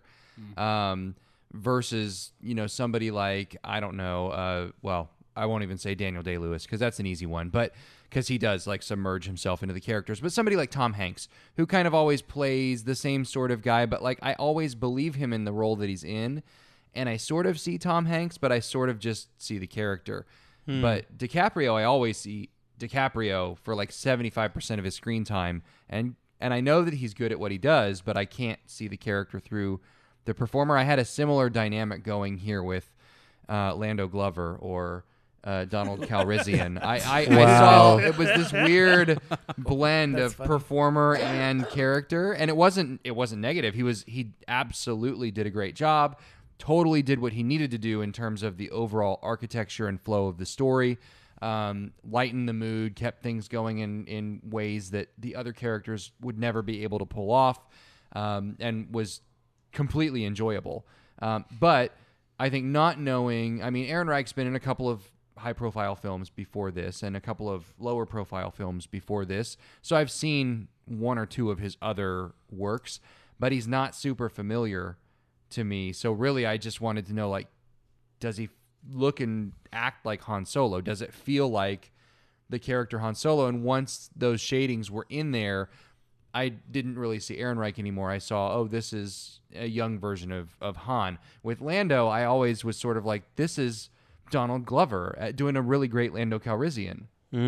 Versus, somebody like, I don't know, I won't even say Daniel Day-Lewis because that's an easy one, but because he does like submerge himself into the characters. But somebody like Tom Hanks, who kind of always plays the same sort of guy, but like I always believe him in the role that he's in, and I sort of see Tom Hanks, but I sort of just see the character. But DiCaprio, I always see DiCaprio for like 75% of his screen time, and I know that he's good at what he does, but I can't see the character through the performer. I had a similar dynamic going here with Lando Glover or Donald Calrissian. I saw it was this weird blend of performer and character, and it wasn't negative. He absolutely did a great job. Totally did what he needed to do in terms of the overall architecture and flow of the story. Lightened the mood, kept things going in ways that the other characters would never be able to pull off, and was completely enjoyable. But I think not knowing, Ehrenreich's been in a couple of high-profile films before this and a couple of lower-profile films before this, so I've seen one or two of his other works, but he's not super familiar to me. So really, I just wanted to know, like, does he look and act like Han Solo? Does it feel like the character Han Solo? And once those shadings were in there, I didn't really see Ehrenreich anymore. I saw, this is a young version of Han. With Lando, I always was sort of like, this is Donald Glover doing a really great Lando Calrissian.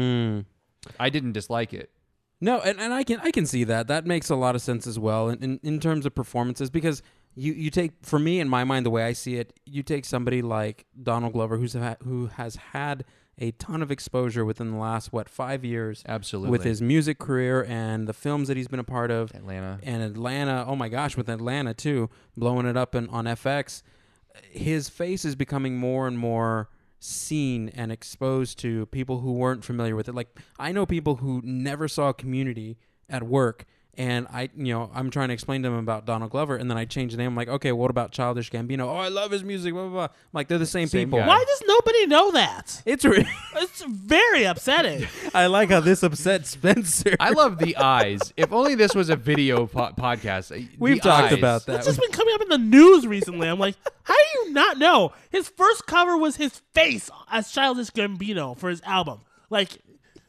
I didn't dislike it. No, and I can see that. That makes a lot of sense as well in terms of performances, because you take, for me, in my mind, the way I see it, you take somebody like Donald Glover who has had a ton of exposure within the last 5 years, absolutely, with his music career and the films that he's been a part of. Atlanta, oh my gosh, with Atlanta too, blowing it up on FX. His face is becoming more and more seen and exposed to people who weren't familiar with it. Like, I know people who never saw Community at work, and I'm trying to explain to them about Donald Glover, and then I change the name. I'm like, okay, what about Childish Gambino? Oh, I love his music, blah, blah, blah. I'm like, they're the same people. Guy. Why does nobody know that? It's very upsetting. I like how this upset Spencer. I love the eyes. If only this was a video podcast. We've talked about that. It's just been coming up in the news recently. I'm like, how do you not know? His first cover was his face as Childish Gambino for his album. Like,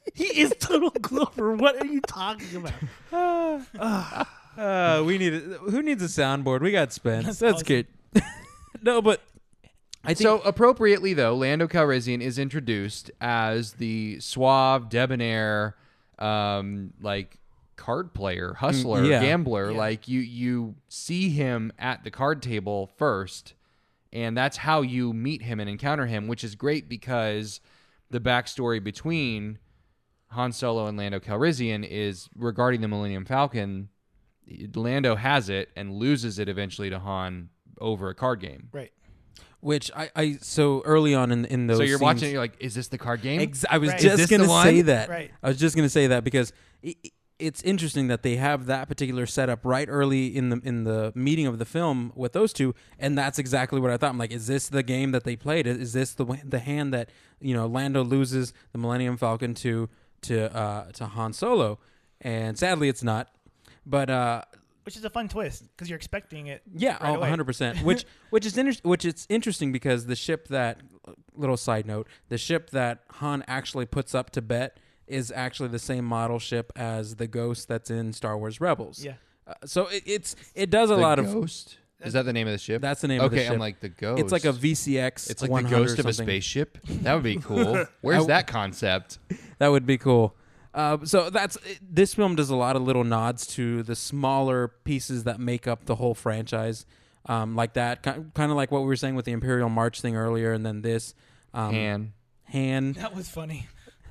He is Total Glover. What are you talking about? Who needs a soundboard? We got Spence. That's That's awesome. good. No, but I think So appropriately, though, Lando Calrissian is introduced as the suave, debonair, like card player, hustler, yeah. gambler. Yeah. Like you see him at the card table first, and that's how you meet him and encounter him, which is great because the backstory between Han Solo and Lando Calrissian is regarding the Millennium Falcon. Lando has it and loses it eventually to Han over a card game. Right. which I so early on in those So you're scenes, watching it, you're like, is this the card game? I was Right. Is this just the going to one? say that. Right. I was just going to say that because it's interesting that they have that particular setup right early in the meeting of the film with those two, and that's exactly what I thought. I'm like, is this the game that they played? Is this the hand that Lando loses the Millennium Falcon to Han Solo? And sadly, it's not. But Which is a fun twist because you're expecting it. yeah, right away. 100%. Which is interesting because the ship that little side note, the ship that Han actually puts up to bet is actually the same model ship as the Ghost that's in Star Wars Rebels. Yeah. So it does a The lot of. Ghost? Is that the name of the ship? That's the name of the Okay, ship. I'm like, the Ghost. It's like a VCX. It's like the 100 ghost or of a something. spaceship? That would be cool. Where's that concept? That would be cool. So this film does a lot of little nods to the smaller pieces that make up the whole franchise, like that kind of like what we were saying with the Imperial March thing earlier, and then this Han. That was funny.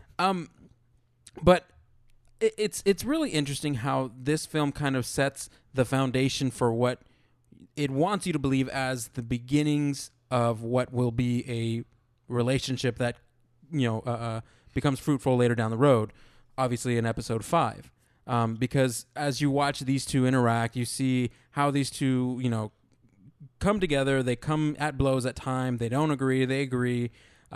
But it's really interesting how this film kind of sets the foundation for what it wants you to believe as the beginnings of what will be a relationship that becomes fruitful later down the road. Obviously, in Episode 5, because as you watch these two interact, you see how these two come together. They come at blows at time. They don't agree. They agree.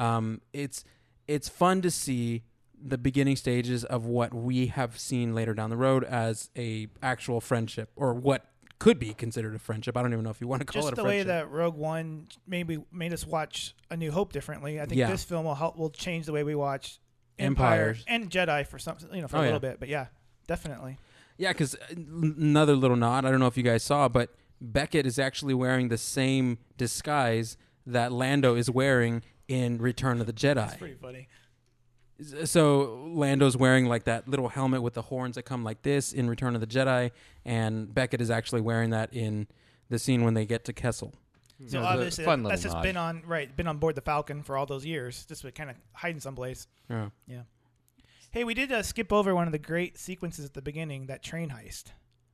It's fun to see the beginning stages of what we have seen later down the road as a actual friendship, or what could be considered a friendship. I don't even know if you want to call Just it a the friendship. way that Rogue One maybe made us watch A New Hope differently. I think Yeah. this film will change the way we watch Empires. and Jedi for some for Oh, a yeah. little bit. But yeah, definitely. Yeah, because another little nod, I don't know if you guys saw, but Beckett is actually wearing the same disguise that Lando is wearing in Return of the Jedi. That's pretty funny. So Lando's wearing like that little helmet with the horns that come like this in Return of the Jedi, and Beckett is actually wearing that in the scene when they get to Kessel. So Yeah, obviously fun that's little just nod. been on board the Falcon for all those years, just kind of hiding someplace. Yeah. Yeah. Hey, we did skip over one of the great sequences at the beginning, that train heist.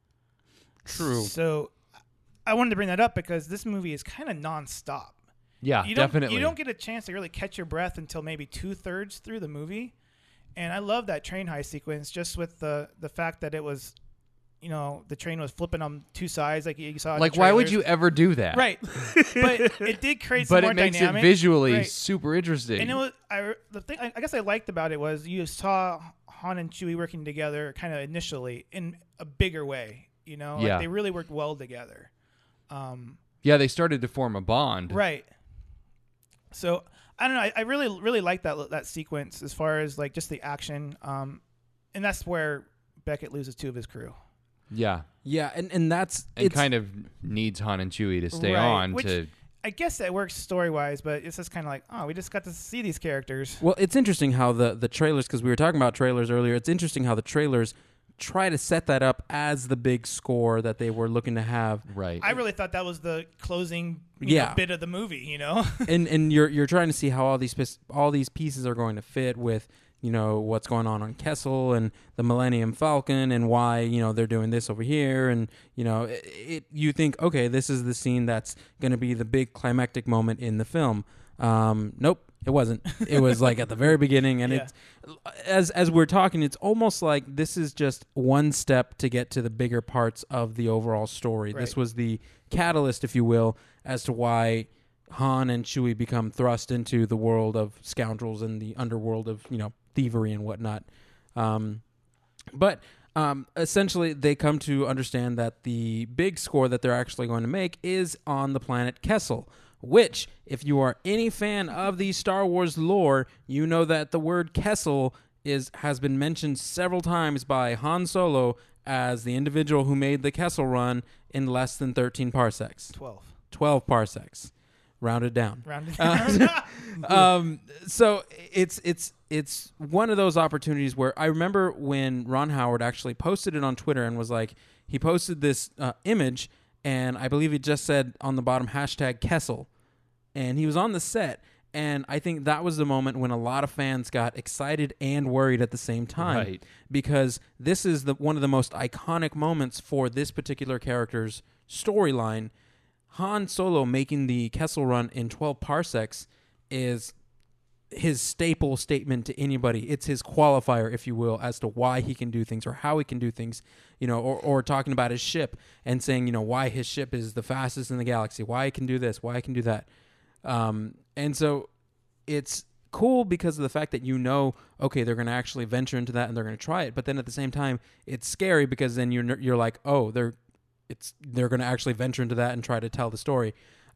True. So I wanted to bring that up because this movie is kind of nonstop. Yeah, definitely. You don't get a chance to really catch your breath until maybe 2/3 through the movie. And I love that train heist sequence just with the fact that it was, the train was flipping on two sides like you saw in Like, the why would trailers. you ever do that? Right. But it did create some But more it makes dynamic. it visually Right. super interesting. And it was the thing I guess I liked about it was you saw Han and Chewie working together kind of initially in a bigger way. Yeah. Like they really worked well together. Yeah, they started to form a bond. Right. So I don't know. I really really like that sequence as far as like just the action. And that's where Beckett loses two of his crew. Yeah. Yeah, and that's And it's kind of needs Han and Chewie to stay Right, on which- to. I guess that works story wise, but it's just kind of like, oh, we just got to see these characters. Well, it's interesting how the trailers, because we were talking about trailers earlier, it's interesting how the trailers try to set that up as the big score that they were looking to have. Right. I really thought that was the closing Yeah. bit of the movie. And you're trying to see how all these pieces are going to fit with what's going on Kessel and the Millennium Falcon, and why they're doing this over here, and you think, okay, this is the scene that's going to be the big climactic moment in the film. Nope, it wasn't. It was like at the very beginning, and Yeah. it's as we're talking, it's almost like this is just one step to get to the bigger parts of the overall story. Right. This was the catalyst, if you will, as to why Han and Chewie become thrust into the world of scoundrels and the underworld of thievery and whatnot. But essentially, they come to understand that the big score that they're actually going to make is on the planet Kessel, which, if you are any fan of the Star Wars lore, you know that the word Kessel has been mentioned several times by Han Solo as the individual who made the Kessel Run in less than 13 parsecs. 12 parsecs, rounded down. So it's one of those opportunities where I remember when Ron Howard actually posted it on Twitter and was like, he posted this image, and I believe he just said on the bottom #Kessel, and he was on the set. And I think that was the moment when a lot of fans got excited and worried at the same time, Right. because this is one of the most iconic moments for this particular character's storyline. Han Solo making the Kessel Run in 12 parsecs is his staple statement to anybody. It's his qualifier, if you will, as to why he can do things or how he can do things, or talking about his ship and saying, why his ship is the fastest in the galaxy, why he can do this, why he can do that. And so it's cool because of the fact that okay, they're going to actually venture into that and they're going to try it. But then at the same time, it's scary because then you're like, oh, they're going to actually venture into that and try to tell the story.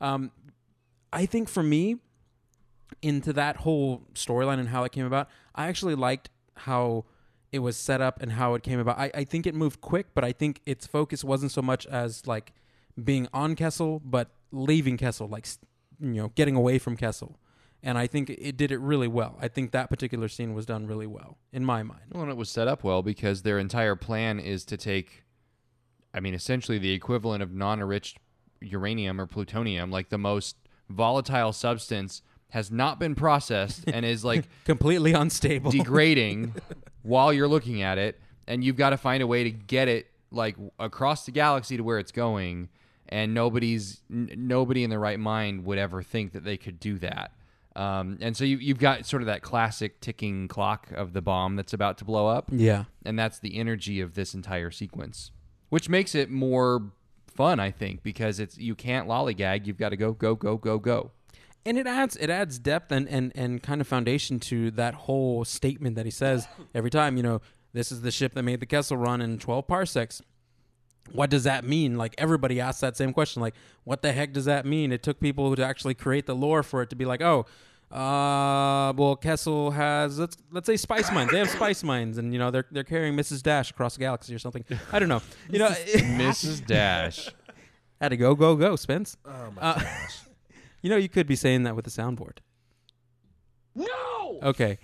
I think for me, into that whole storyline and how it came about, I actually liked how it was set up and how it came about. I think it moved quick, but I think its focus wasn't so much as like being on Kessel, but leaving Kessel, like getting away from Kessel. And I think it did it really well. I think that particular scene was done really well, in my mind. Well, and it was set up well because their entire plan is to take, essentially the equivalent of non-enriched uranium or plutonium, like the most volatile substance, has not been processed and is like completely unstable, degrading while you're looking at it, and you've got to find a way to get it like across the galaxy to where it's going, and nobody in their right mind would ever think that they could do that. And so you've got sort of that classic ticking clock of the bomb that's about to blow up. Yeah. And that's the energy of this entire sequence, which makes it more fun, I think, because you can't lollygag. You've got to go, go, go, go, go. And it adds depth and kind of foundation to that whole statement that he says every time, this is the ship that made the Kessel Run in 12 parsecs. What does that mean? Like, everybody asks that same question. Like, what the heck does that mean? It took people to actually create the lore for it to be like, well, Kessel has, let's say spice mines. They have spice mines, and, they're carrying Mrs. Dash across the galaxy or something. I don't know. Mrs. Dash. Had to go, go, go, Spence. Oh my gosh. You could be saying that with a soundboard. No! Okay.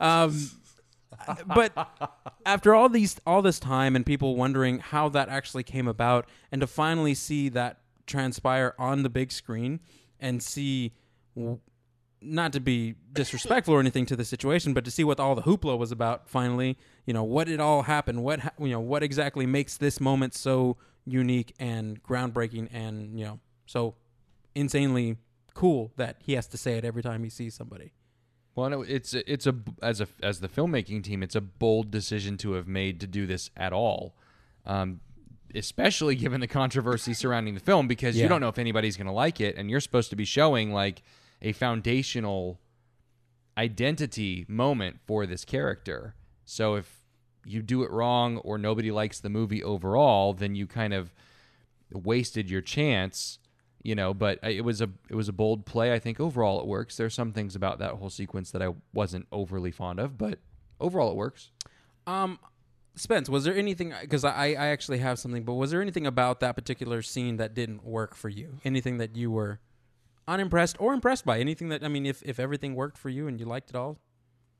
But after all this time and people wondering how that actually came about, and to finally see that transpire on the big screen and see, not to be disrespectful or anything to the situation, but to see what all the hoopla was about finally, what it all happened, what exactly makes this moment so unique and groundbreaking and, so insanely cool that he has to say it every time he sees somebody. Well, no, as the filmmaking team, it's a bold decision to have made to do this at all, especially given the controversy surrounding the film, because you don't know if anybody's going to like it, and you're supposed to be showing like a foundational identity moment for this character. So if you do it wrong or nobody likes the movie overall, then you kind of wasted your chance. But it was a bold play. I think overall it works. There's some things about that whole sequence that I wasn't overly fond of, but overall it works. Spence, was there anything, because I actually have something, but was there anything about that particular scene that didn't work for you? Anything that you were unimpressed or impressed by? Anything that, if everything worked for you and you liked it all?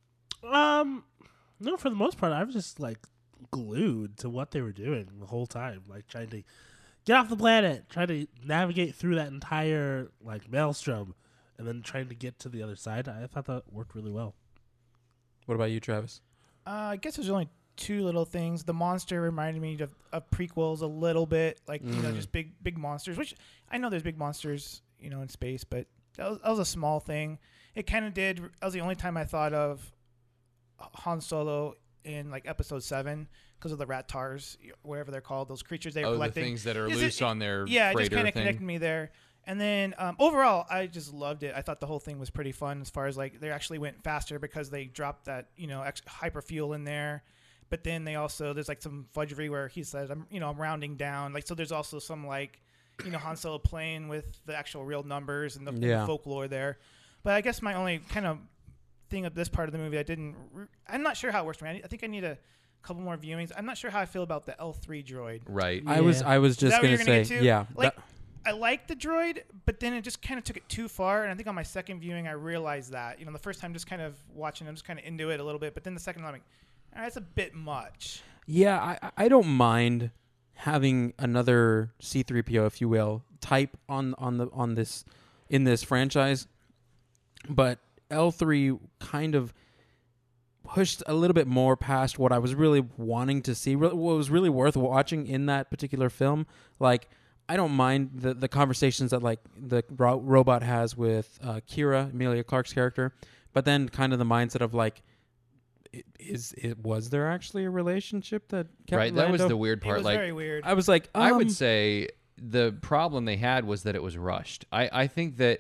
No, for the most part, I was just like glued to what they were doing the whole time, like trying to get off the planet, trying to navigate through that entire like maelstrom, and then trying to get to the other side. I thought that worked really well. What about you, Travis? I guess there's only two little things. The monster reminded me of prequels a little bit, like just big monsters. Which I know there's big monsters, in space, but that was a small thing. It kind of did. That was the only time I thought of Han Solo in like Episode 7 because of the rat tars, whatever they're called, those creatures they were collecting. The things that are loose on their it freighter just kind of thing. connected me there. And then overall, I just loved it. I thought the whole thing was pretty fun as far as like they actually went faster because they dropped that hyper fuel in there. But then there's like some fudgery where he says I'm rounding down, like, so there's also some like Han Solo playing with the actual real numbers and the folklore there. But I guess my only kind of thing of this part of the movie I'm not sure how it works for me. I think I need a couple more viewings. I'm not sure how I feel about the L3 droid. Right. I was Is just that what gonna you're gonna say, get to? yeah. Like, I like the droid, but then it just kind of took it too far. And I think on my second viewing, I realized that. The first time just kind of watching, I'm just kind of into it a little bit. But then the second time, I'm like, all right, that's a bit much. Yeah, I don't mind having another C-3PO, if you will, type on this franchise, but L3 kind of pushed a little bit more past what I was really wanting to see. What was really worth watching in that particular film. Like, I don't mind the conversations that like the robot has with Kira, Emilia Clarke's character, but then kind of the mindset of like, was there actually a relationship that kept Right, that was the weird It part. was Like, very weird. I was like, I would say the problem they had was that it was rushed. I think that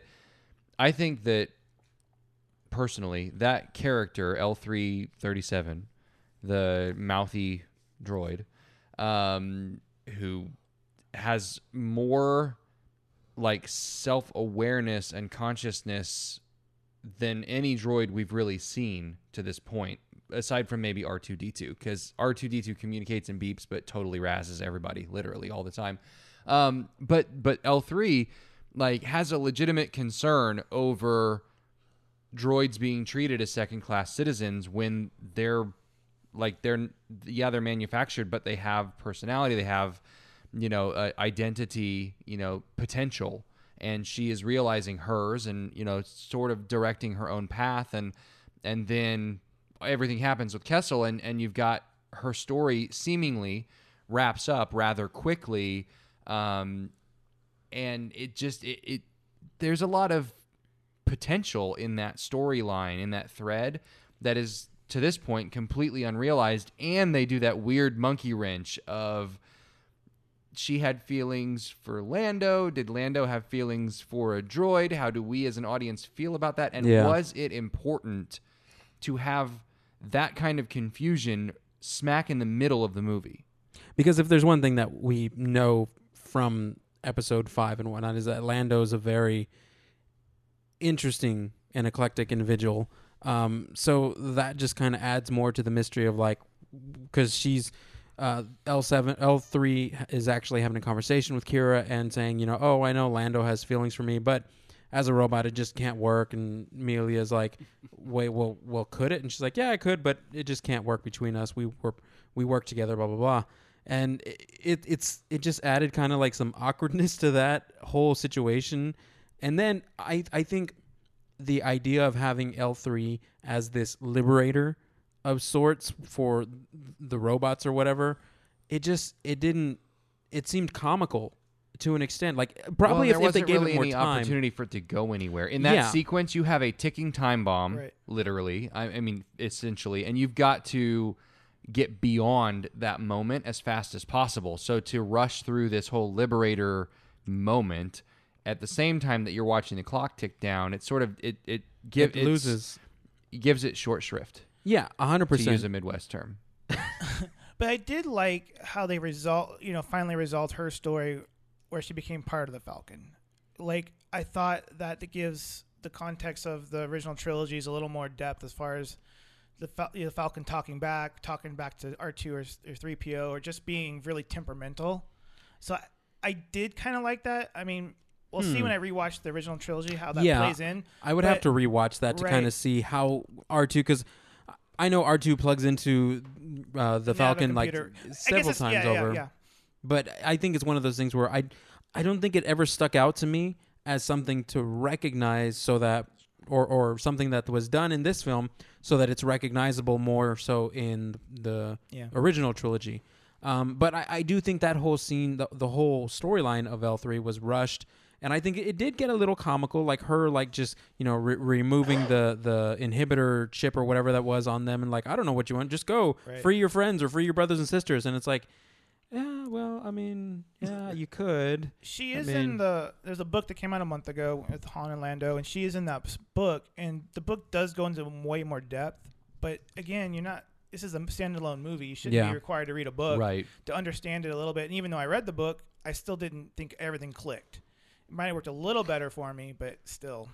personally, that character L337, the mouthy droid, who has more like self-awareness and consciousness than any droid we've really seen to this point, aside from maybe R2-D2, because R2-D2 communicates and beeps, but totally razzes everybody, literally all the time. But L3 like has a legitimate concern over droids being treated as second-class citizens when they're manufactured, but they have personality, they have identity, potential, and she is realizing hers and sort of directing her own path, and then everything happens with Kessel, and you've got her story seemingly wraps up rather quickly, and it there's a lot of potential in that storyline, in that thread, that is to this point completely unrealized. And they do that weird monkey wrench of, she had feelings for Lando. Did Lando have feelings for a droid? How do we as an audience feel about that? And was it important to have that kind of confusion smack in the middle of the movie? Because if there's one thing that we know from episode 5 and whatnot, is that Lando is a very interesting and eclectic individual. So that just kind of adds more to the mystery of like, because she's L3 is actually having a conversation with Kira and saying, oh, I know Lando has feelings for me, but as a robot, it just can't work. And Amelia's like, wait, well, could it? And she's like, yeah, I could, but it just can't work between us. We work together, blah, blah, blah. And it just added kind of like some awkwardness to that whole situation. And then I think the idea of having L3 as this liberator of sorts for the robots or whatever, it seemed comical to an extent. Like, probably if they gave really it more any time, opportunity for it to go anywhere. In that sequence, you have a ticking time bomb, Right. literally. I mean, essentially, and you've got to get beyond that moment as fast as possible. So to rush through this whole liberator moment at the same time that you're watching the clock tick down, it sort of it gives it short shrift. Yeah, 100%. To use a Midwest term. But I did like how they finally resolved her story where she became part of the Falcon. Like, I thought that it gives the context of the original trilogies a little more depth as far as the Falcon talking back to R2 or 3PO, or just being really temperamental. So I did kind of like that. I mean, we'll see when I rewatch the original trilogy how that plays in. I would have to rewatch that to kind of see how R2, because I know R2 plugs into the Falcon like several times over. Yeah. But I think it's one of those things where I don't think it ever stuck out to me as something to recognize, so that or something that was done in this film so that it's recognizable more so in the original trilogy. But I do think that whole scene, the whole storyline of L3 was rushed. And I think it did get a little comical, like her, like just removing the inhibitor chip or whatever that was on them, and like, I don't know what you want, just go free your friends or free your brothers and sisters. And it's like, yeah, well, I mean, yeah, you could. She is in there's a book that came out a month ago with Han and Lando, and she is in that book, and the book does go into way more depth. But again, this is a standalone movie. You shouldn't be required to read a book to understand it a little bit. And even though I read the book, I still didn't think everything clicked. It might have worked a little better for me, but still.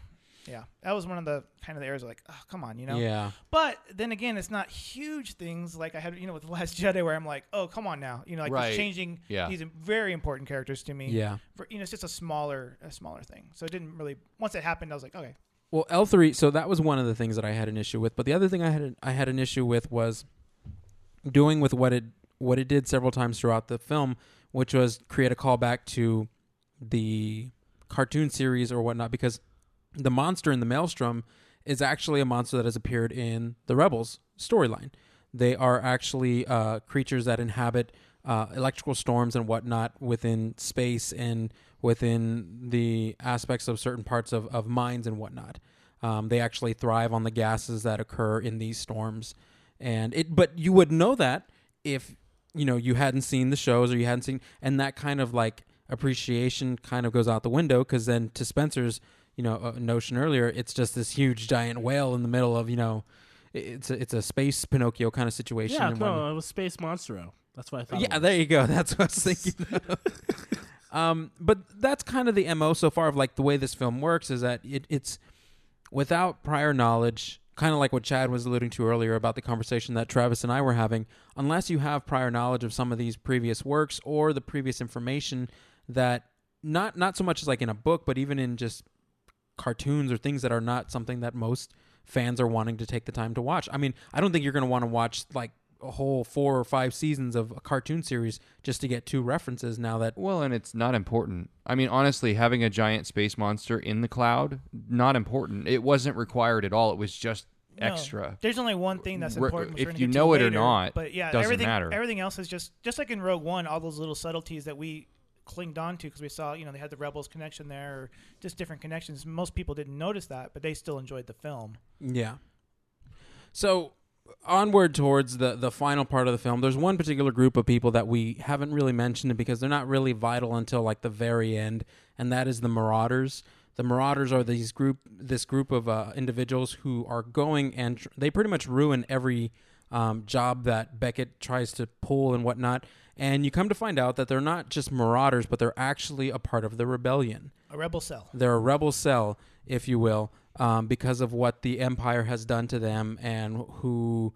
Yeah, that was one of the kind of the areas like, oh, come on, Yeah. But then again, it's not huge things like I had, with The Last Jedi, where I'm like, oh, come on now, like Right. it's changing Yeah. these very important characters to me. Yeah. It's just a smaller thing. So it didn't really. Once it happened, I was like, okay. Well, L3. So that was one of the things that I had an issue with. But the other thing I had an issue with was doing with what it did several times throughout the film, which was create a callback to the cartoon series or whatnot, because the monster in the Maelstrom is actually a monster that has appeared in the Rebels storyline. They are actually creatures that inhabit electrical storms and whatnot within space and within the aspects of certain parts of mines and whatnot. They actually thrive on the gases that occur in these storms. But you would know that if you hadn't seen the shows or you hadn't seen, and that kind of like appreciation kind of goes out the window, because then to Spencer's notion earlier, it's just this huge giant whale in the middle of it's a space Pinocchio kind of situation. Yeah, and no, it was Space Monstero. That's what I thought. yeah, there you go. That's what I was thinking. But that's kind of the MO so far of like the way this film works, is that it's without prior knowledge, kind of like what Chad was alluding to earlier about the conversation that Travis and I were having. Unless you have prior knowledge of some of these previous works or the previous information that not so much as like in a book, but even in just cartoons or things that are not something that most fans are wanting to take the time to watch. I mean, I don't think you're going to want to watch like a whole 4 or 5 seasons of a cartoon series just to get 2 references now that... Well, and it's not important. I mean, honestly, having a giant space monster in the cloud, not important. It wasn't required at all. It was just extra. There's only one thing that's important. If you know it or not, but yeah, doesn't matter. Everything else is just like in Rogue One, all those little subtleties that we clinged on to because we saw, they had the Rebels connection there, or just different connections. Most people didn't notice that, but they still enjoyed the film. Yeah. So onward towards the final part of the film, there's one particular group of people that we haven't really mentioned because they're not really vital until like the very end, and that is the Marauders. The Marauders are this group of individuals who are going and they pretty much ruin every job that Beckett tries to pull and whatnot. And you come to find out that they're not just Marauders, but they're actually a part of the rebellion. A rebel cell. They're a rebel cell, if you will, because of what the Empire has done to them and who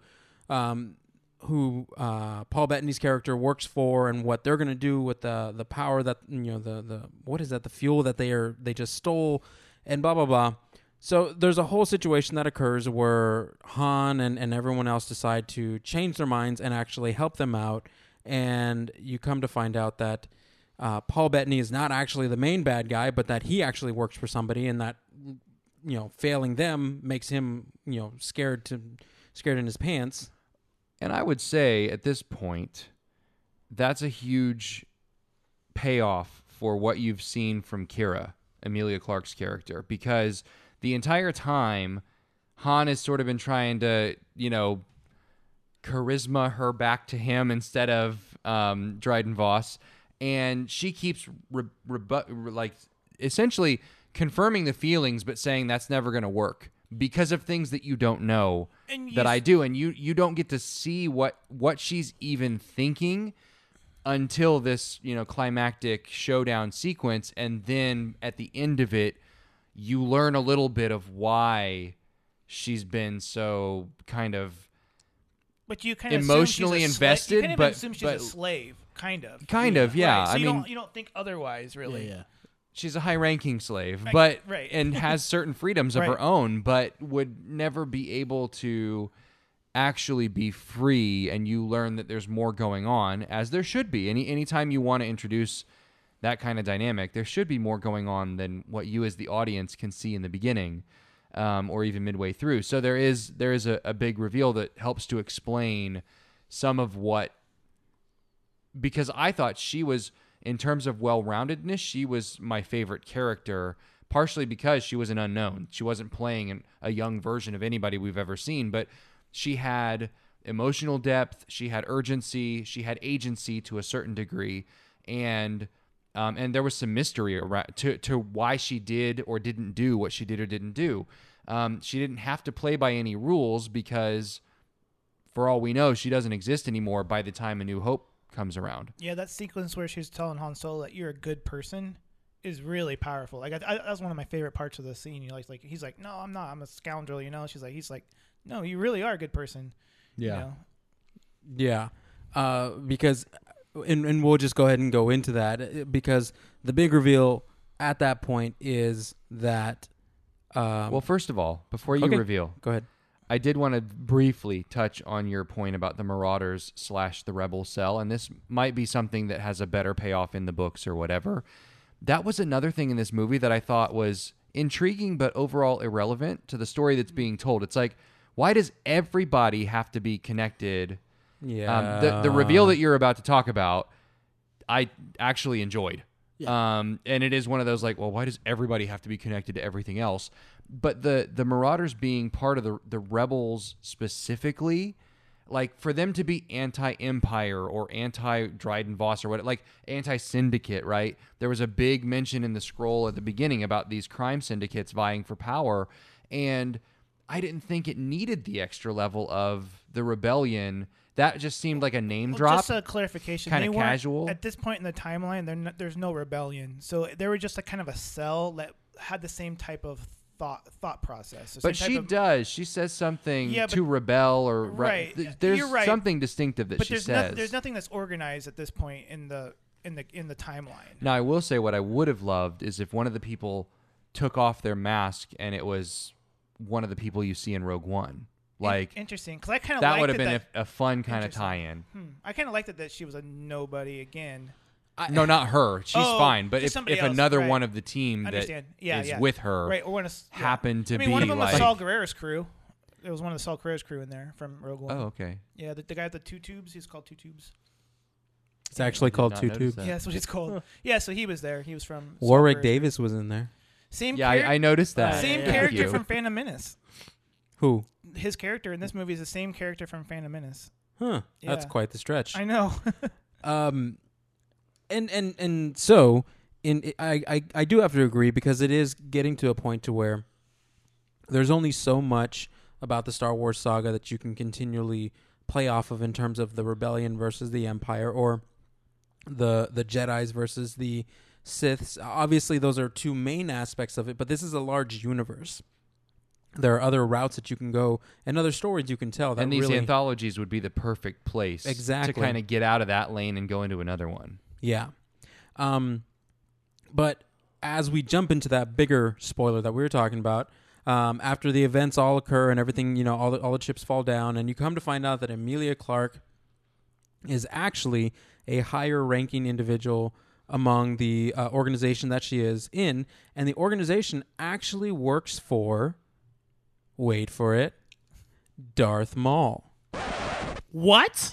Paul Bettany's character works for and what they're going to do with the power that the what is that, the fuel that they just stole and blah blah blah. So there's a whole situation that occurs where Han and everyone else decide to change their minds and actually help them out, and you come to find out that Paul Bettany is not actually the main bad guy, but that he actually works for somebody, and that failing them makes him scared in his pants. And I would say at this point, that's a huge payoff for what you've seen from Kira, Emilia Clarke's character, because the entire time, Han has sort of been trying to, charisma her back to him instead of Dryden Voss, and she keeps essentially confirming the feelings, but saying that's never going to work because of things that you don't know that I do, and you don't get to see what she's even thinking until this climactic showdown sequence, and then at the end of it, you learn a little bit of why she's been so kind of. But you kind of emotionally invested, you kind of but assume she's a slave, kind of. Yeah. Right. So I mean, you don't think otherwise, really. Yeah. She's a high-ranking slave, Right. and has certain freedoms of her own, but would never be able to actually be free. And you learn that there's more going on, as there should be. Anytime you want to introduce that kind of dynamic, there should be more going on than what you as the audience can see in the beginning, or even midway through. So there is a big reveal that helps to explain some of what. Because I thought she was, in terms of well-roundedness, she was my favorite character, partially because she was an unknown. She wasn't playing a young version of anybody we've ever seen, but she had emotional depth, she had urgency, she had agency to a certain degree, and there was some mystery around to why she did or didn't do what she did or didn't do. She didn't have to play by any rules because, for all we know, she doesn't exist anymore by the time A New Hope comes around. Yeah, that sequence where she's telling Han Solo that you're a good person, is really powerful. Like that was one of my favorite parts of the scene. You know, like he's like, no, I'm not. I'm a scoundrel. You know, he's like, no, you really are a good person. Yeah. You know? Yeah, because, and we'll just go ahead and go into that because the big reveal at that point is that. Well, first of all, before you okay. reveal, Go ahead. I did want to briefly touch on your point about the Marauders / the Rebel Cell, and this might be something that has a better payoff in the books or whatever. That was another thing in this movie that I thought was intriguing but overall irrelevant to the story that's being told. It's like, why does everybody have to be connected? Yeah. The reveal that you're about to talk about, I actually enjoyed. Yeah. And it is one of those like, well, why does everybody have to be connected to everything else? But the Marauders being part of the Rebels specifically, like for them to be anti-Empire or anti-Dryden Voss or what, like anti-Syndicate, right? There was a big mention in the scroll at the beginning about these crime syndicates vying for power, and I didn't think it needed the extra level of the rebellion. That just seemed like a name drop. Just a clarification. Kinda They weren't- casual. At this point in the timeline, there's no rebellion. So they were just a kind of a cell that had the same type of thought process. The But same type she of- does. She says something Yeah, but- to rebel or Right. There's You're right. something distinctive that But she there's says. there's nothing that's organized at this point in the timeline. Now, I will say what I would have loved is if one of the people took off their mask and it was one of the people you see in Rogue One. Like Interesting, because I kind of that would have been a fun kind of Interesting. tie-in. I kind of liked it that she was a nobody again. No, not her. She's Oh, fine. But just if somebody else, another right. one of the team that Understand? Yeah, is yeah. with her Right, or happened to I mean, one of be them like, was Saul Guerrero's crew. It was one of the Saul Guerrero's crew in there from Rogue One. oh, okay. Yeah, the guy with the two tubes. He's called Two Tubes. It's actually did called not Two notice Tubes. that. Yeah, that's what it's called. Yeah, so he was there. He was from Saul Warwick Guerrero's Davis was in there. crew. Same. Yeah, I noticed that. Same Yeah. character Thank you. from Phantom Menace. Who? His character in this movie is the same character from Phantom Menace. Huh. That's Yeah. quite the stretch. I know. And so I do have to agree because it is getting to a point to where there's only so much about the Star Wars saga that you can continually play off of in terms of the rebellion versus the Empire or the Jedis versus the Siths. Obviously, those are two main aspects of it, but this is a large universe. There are other routes that you can go and other stories you can tell. That And these really, anthologies would be the perfect place Exactly. to kind of get out of that lane and go into another one. Yeah. But as we jump into that bigger spoiler that we were talking about, after the events all occur and everything, you know, all the chips fall down, and you come to find out that Emilia Clarke is actually a higher ranking individual among the organization that she is in, and the organization actually works for, wait for it, Darth Maul. What?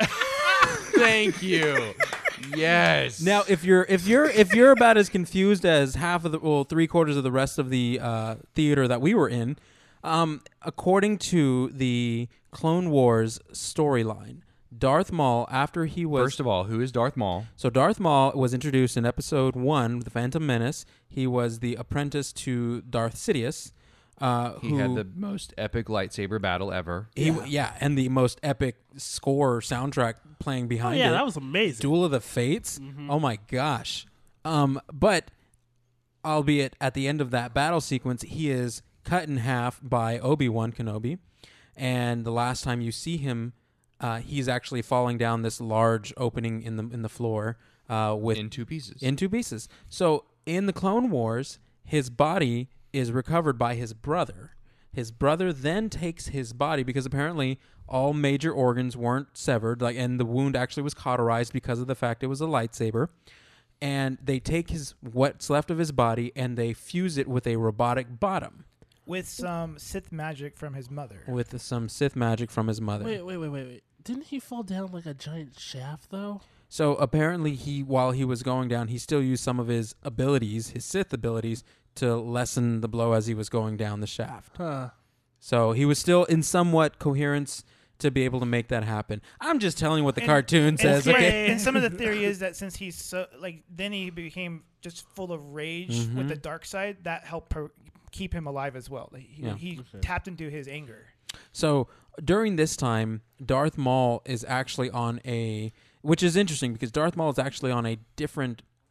Thank you. Yes. Now, if you're about as confused as half of the 3/4 of the rest of the theater that we were in, according to the Clone Wars storyline, Darth Maul, after he was First of all, who is Darth Maul? so Darth Maul was introduced in Episode 1, The Phantom Menace. He was the apprentice to Darth Sidious. He had the most epic lightsaber battle ever. And the most epic score soundtrack playing Oh, behind yeah, it. that was amazing. Duel of the Fates. Oh my gosh. But albeit at the end of that battle sequence, he is cut in half by Obi-Wan Kenobi, and the last time you see him, he's actually falling down this large opening in the floor with In two pieces. in two pieces. So in the Clone Wars, his body is recovered by his brother. His brother then takes his body because apparently all major organs weren't severed, and the wound actually was cauterized because of the fact it was a lightsaber. And they take what's left of his body and they fuse it with a robotic bottom With some Sith magic from his mother. with some Sith magic from his mother. Wait. Didn't he fall down like a giant shaft, though? So apparently while he was going down, he still used some of his abilities, his Sith abilities, to lessen the blow as he was going down the shaft. Huh. So he was still in somewhat coherence to be able to make that happen. I'm just telling you what the cartoon says, and, okay? And some of the theory is that since he's so then he became just full of rage with the dark side. That helped keep him alive as well. He tapped into his anger. So during this time, Darth Maul is actually on which is interesting because Darth Maul is actually on a different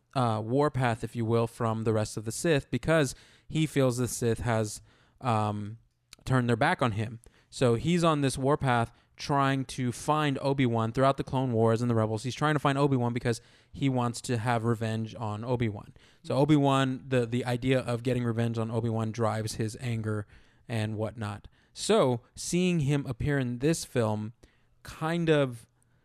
warpath, if you will, from the rest of the Sith because he feels the Sith has turned their back on him. So he's on this warpath trying to find Obi-Wan throughout the Clone Wars and the Rebels. He's trying to find Obi-Wan because he wants to have revenge on Obi-Wan. So Obi-Wan, the idea of getting revenge on Obi-Wan drives his anger and whatnot. So seeing him appear in this film kind of...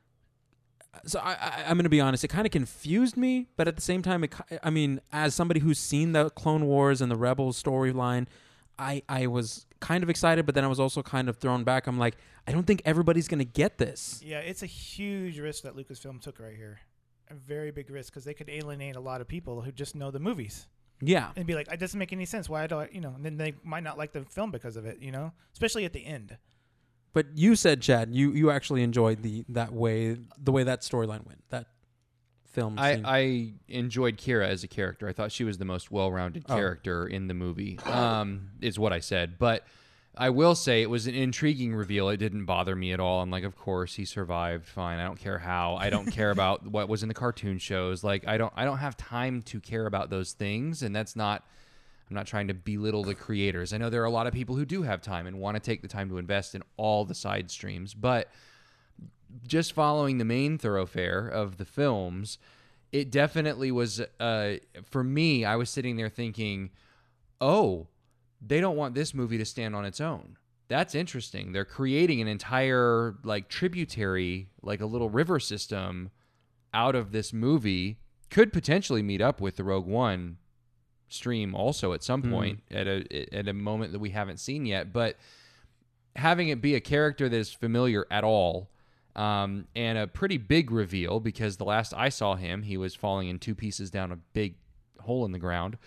So I'm going to be honest, it kind of confused me, but at the same time, as somebody who's seen the Clone Wars and the Rebels storyline, I was kind of excited, but then I was also kind of thrown back. I'm like, I don't think everybody's going to get this. Yeah, it's a huge risk that Lucasfilm took right here. A very big risk because they could alienate a lot of people who just know the movies. Yeah. And be like, it doesn't make any sense. Why do I, and then they might not like the film because of it, especially at the end. But you said, Chad, you actually enjoyed the way that storyline went. That film scene. I enjoyed Kira as a character. I thought she was the most well-rounded character in the movie. Is what I said. But I will say it was an intriguing reveal. It didn't bother me at all. I'm like, of course he survived. Fine. I don't care how. I don't care about what was in the cartoon shows. Like I don't have time to care about those things, and that's not. I'm not trying to belittle the creators. I know there are a lot of people who do have time and want to take the time to invest in all the side streams, but just following the main thoroughfare of the films, it definitely was, for me, I was sitting there thinking, oh, they don't want this movie to stand on its own. That's interesting. They're creating an entire, tributary, a little river system out of this movie. Could potentially meet up with the Rogue One stream also at some point at a moment that we haven't seen yet, but having it be a character that is familiar at all, and a pretty big reveal because the last I saw him, he was falling in two pieces down a big hole in the ground.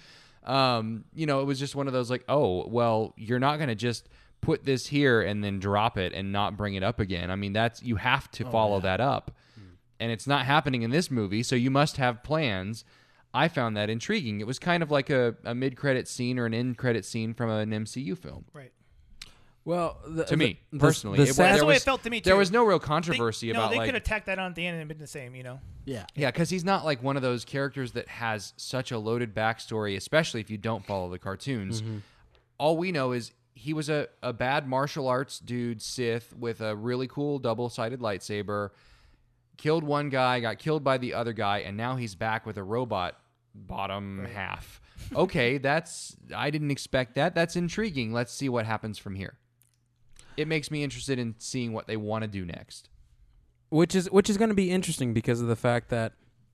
It was just one of those oh, well, you're not going to just put this here and then drop it and not bring it up again. I mean, you have to follow that up, and it's not happening in this movie, so you must have plans. I found that intriguing. It was kind of like a mid-credit scene or an end-credit scene from an MCU film. Right. Well, to me, personally. That's the way it felt to me, too. There was no real controversy about, they could have tacked that on at the end and been the same, Yeah. Yeah, because he's not like one of those characters that has such a loaded backstory, especially if you don't follow the cartoons. Mm-hmm. All we know is he was a bad martial arts dude, Sith, with a really cool double-sided lightsaber, killed one guy, got killed by the other guy, and now he's back with a robot bottom half. Okay, I didn't expect that. That's intriguing. Let's see what happens from here. It makes me interested in seeing what they want to do next. Which is going to be interesting because of the fact that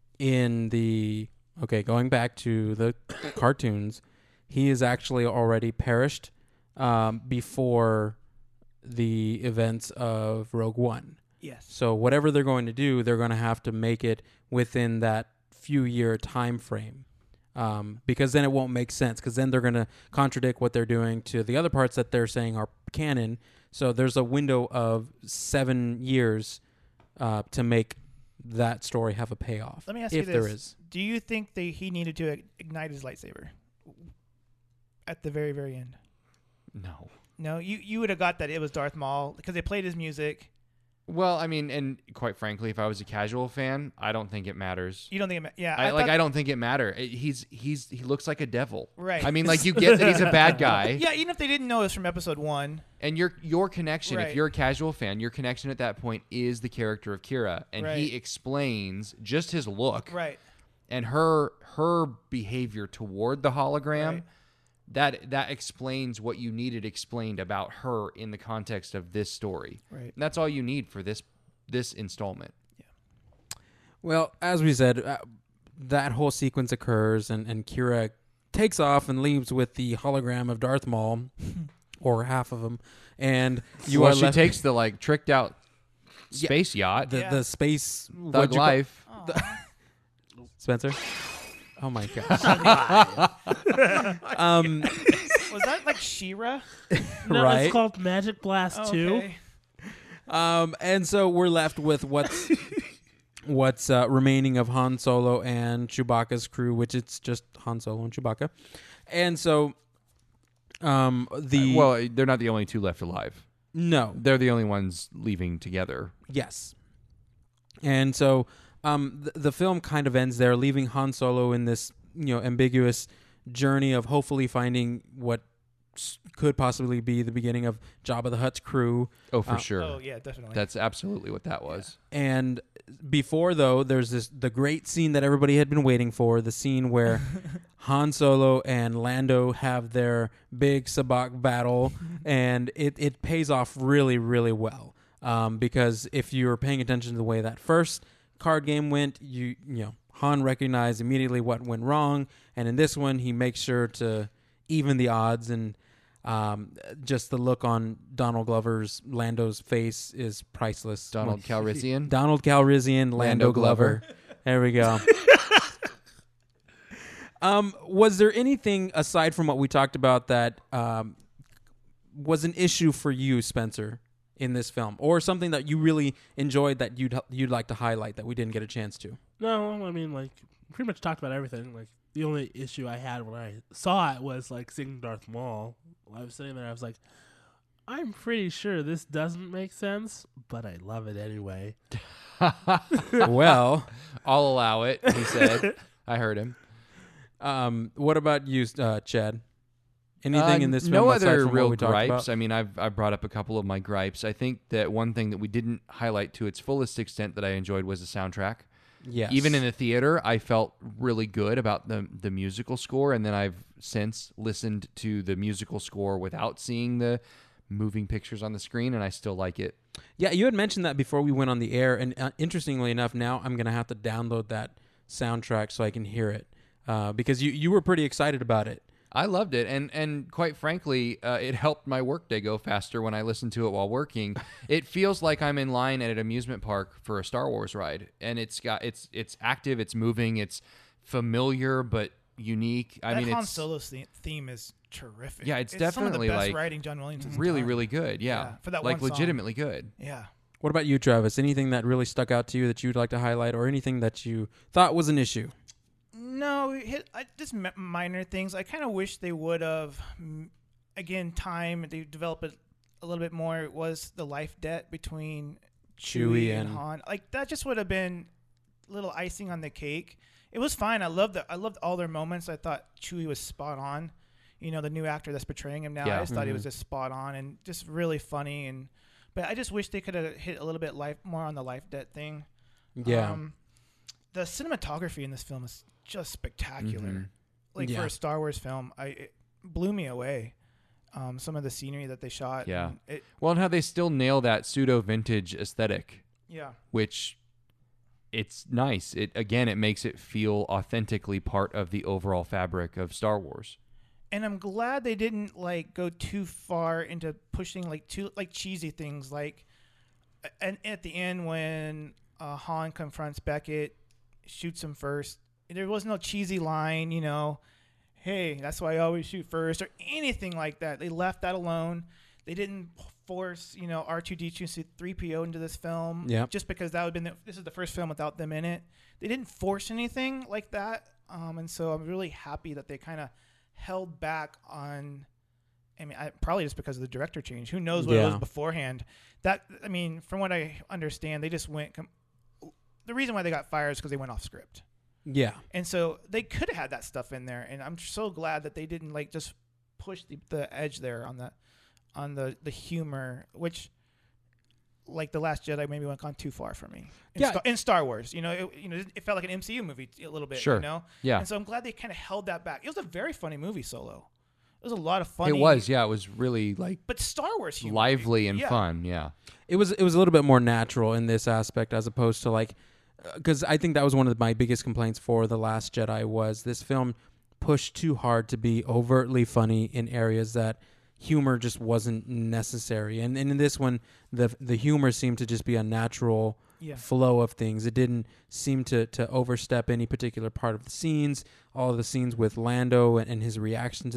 going back to the cartoons, he is actually already perished before the events of Rogue One. Yes. So whatever they're going to do, they're going to have to make it within that few-year time frame, because then it won't make sense, because then they're going to contradict what they're doing to the other parts that they're saying are canon. So there's a window of 7 years to make that story have a payoff. Let me ask you this. There is. Do you think he needed to ignite his lightsaber at the very, very end? No. No? You would have got that it was Darth Maul because they played his music. Well, I mean, and quite frankly, if I was a casual fan, I don't think it matters. You don't think it matters? Yeah. I don't think it matters. He looks like a devil. Right. I mean, you get that he's a bad guy. Yeah, even if they didn't know it was from episode 1. And your connection, right. If you're a casual fan, your connection at that point is the character of Kira. And right. he explains just his look. Right. And her behavior toward the hologram. Right. That explains what you needed explained about her in the context of this story. Right. And that's all you need for this installment. Yeah. Well, as we said, that whole sequence occurs, and Kira takes off and leaves with the hologram of Darth Maul, or half of him, and she takes the tricked out space yacht, the space Thug Life. Spencer. Oh my gosh. Was that like She-Ra? No, right? it's called Magic Blast 2. Okay. And so we're left with what's remaining of Han Solo and Chewbacca's crew, which it's just Han Solo and Chewbacca. And so well, they're not the only two left alive. No. They're the only ones leaving together. Yes. And so the film kind of ends there, leaving Han Solo in this ambiguous journey of hopefully finding what could possibly be the beginning of Jabba the Hutt's crew. Oh, for sure. Oh yeah, definitely. That's absolutely what that was. And before, though, there's the great scene that everybody had been waiting for, the scene where Han Solo and Lando have their big sabacc battle, and it pays off really, really well. Because if you're paying attention to the way that first card game went, Han recognized immediately what went wrong, and in this one, he makes sure to even the odds, and just the look on Donald Glover's Lando's face is priceless. Donald Calrissian. Donald Calrissian, Lando Glover. There we go. Was there anything aside from what we talked about that was an issue for you, Spencer, in this film, or something that you really enjoyed that you'd like to highlight that we didn't get a chance to? No, I mean, like, pretty much talked about everything. Like, the only issue I had when I saw it was, like, seeing Darth Maul. I was sitting there, I was like, I'm pretty sure this doesn't make sense, but I love it anyway. Well, I'll allow it, he said. I heard him. What about you, Chad? Anything in this film no aside other from real what we talked gripes. about? I mean, I've brought up a couple of my gripes. I think that one thing that we didn't highlight to its fullest extent that I enjoyed was the soundtrack. Yes. Even in the theater, I felt really good about the musical score, and then I've since listened to the musical score without seeing the moving pictures on the screen, and I still like it. Yeah, you had mentioned that before we went on the air, and interestingly enough, now I'm going to have to download that soundtrack so I can hear it, because you were pretty excited about it. I loved it, and quite frankly, it helped my workday go faster when I listened to it while working. It feels like I'm in line at an amusement park for a Star Wars ride, and it's active, it's moving, it's familiar but unique. I mean, Han Solo's theme is terrific. Yeah, it's some of the definitely best like writing John Williams has really, done. really good. Yeah, for that like one song. legitimately good. Yeah. What about you, Travis? Anything that really stuck out to you that you'd like to highlight, or anything that you thought was an issue? No, just minor things. I kind of wish they would have, again, they develop it a little bit more. It was the life debt between Chewie and Han. Like, that just would have been a little icing on the cake. It was fine. I loved all their moments. I thought Chewie was spot on. The new actor that's portraying him now, I just thought he was just spot on and just really funny. But I just wish they could have hit a little bit more on the life debt thing. Yeah. The cinematography in this film is just spectacular. Mm-hmm. For a Star Wars film, it blew me away. Some of the scenery that they shot. Yeah. And how they still nail that pseudo vintage aesthetic. Yeah. Which it's nice. It makes it feel authentically part of the overall fabric of Star Wars. And I'm glad they didn't go too far into pushing too cheesy things and at the end when Han confronts Beckett, shoots him first. There was no cheesy line, hey, that's why I always shoot first, or anything like that. They left that alone. They didn't force, R2-D2 3PO into this film just because that would have been this is the first film without them in it. They didn't force anything like that, and so I'm really happy that they kind of held back on. I mean, probably just because of the director change. Who knows what it was beforehand? From what I understand, they just went. The reason why they got fired is because they went off script. Yeah. And so they could have had that stuff in there, and I'm so glad that they didn't just push the edge there on the humor, which The Last Jedi maybe went gone too far for me. In Star Wars, it felt like an MCU movie a little bit. Sure. Yeah. And so I'm glad they kind of held that back. It was a very funny movie, Solo. It was a lot of fun. It was, yeah. It was really but Star Wars humor, lively and fun. Yeah. It was a little bit more natural in this aspect as opposed to because I think that was one of my biggest complaints for The Last Jedi was this film pushed too hard to be overtly funny in areas that humor just wasn't necessary. And in this one, the humor seemed to just be a natural flow of things. It didn't seem to overstep any particular part of the scenes. All of the scenes with Lando and his reactions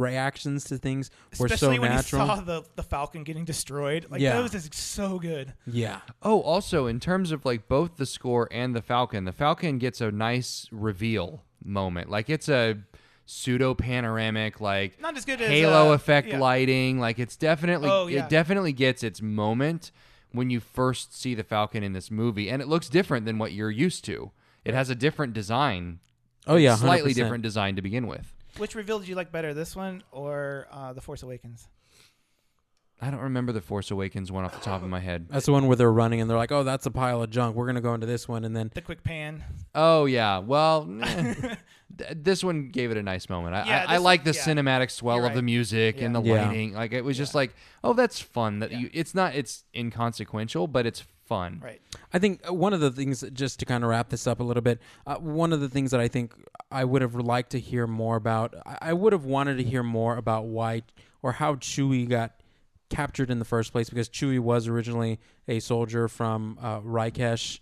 to things were especially so when natural. you saw the Falcon getting destroyed. That was just so good. Yeah. Oh, also in terms of both the score and the Falcon gets a nice reveal moment. It's a pseudo panoramic, not as good as halo effect lighting. It's definitely it definitely gets its moment when you first see the Falcon in this movie, and it looks different than what you're used to. It has a different design. Oh yeah, slightly 100%. different design to begin with. Which reveal did you like better, this one or The Force Awakens? I don't remember the Force Awakens one off the top of my head. That's the one where they're running and they're like, "Oh, that's a pile of junk. We're gonna go into this one," and then The quick pan. Oh yeah, well, this one gave it a nice moment. I like the cinematic swell You're of the right. music and the Yeah. lighting. Like it was just like, oh, that's fun. That Yeah. it's inconsequential, but it's fun. Right. I think one of the things, just to kind of wrap this up a little bit, one of the things that I think I would have liked to hear more about, I would have wanted to hear more about why or how Chewie got captured in the first place, because Chewie was originally a soldier from Kashyyyk,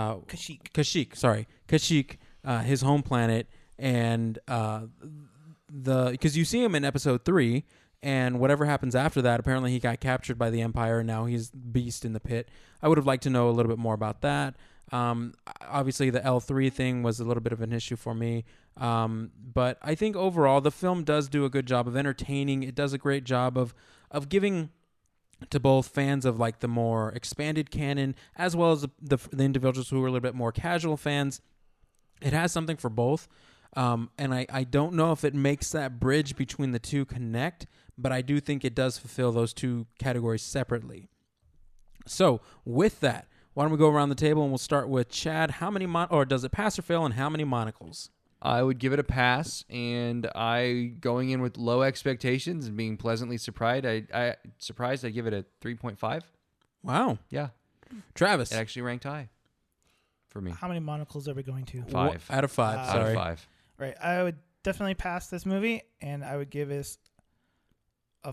his home planet, and because you see him in Episode 3, and whatever happens after that, apparently he got captured by the Empire, and now he's Beast in the pit. I would have liked to know a little bit more about that. Obviously, the L3 thing was a little bit of an issue for me. But I think overall, the film does do a good job of entertaining. It does a great job of giving to both fans of like the more expanded canon, as well as the individuals who are a little bit more casual fans. It has something for both. And I don't know if it makes that bridge between the two connect, but I do think it does fulfill those two categories separately. So with that, why don't we go around the table and we'll start with Chad. How many or does it pass or fail, and how many monocles? I would give it a pass, and going in with low expectations and being pleasantly surprised. I'd give it a 3.5. Wow. Yeah, Travis. it actually ranked high for me. How many monocles are we going to? 5 Out of 5. Out out Sorry. of 5. Right. I would definitely pass this movie, and I would give this a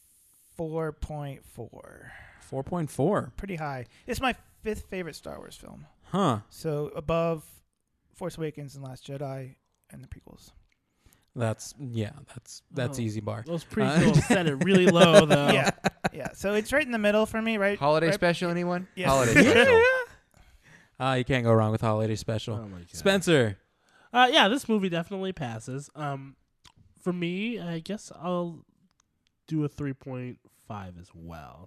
4.4. 4.4. Pretty high. It's my 5th favorite Star Wars film. Huh. So above Force Awakens and Last Jedi and the prequels. That's Oh. easy bar. Those prequels set it really low, though. Yeah. Yeah. So it's right in the middle for me, right? Holiday right- special, anyone? Yeah. Holiday special. You can't go wrong with Holiday Special. Oh my god. Spencer. Yeah, this movie definitely passes. For me, I guess I'll do a 3.5 as well.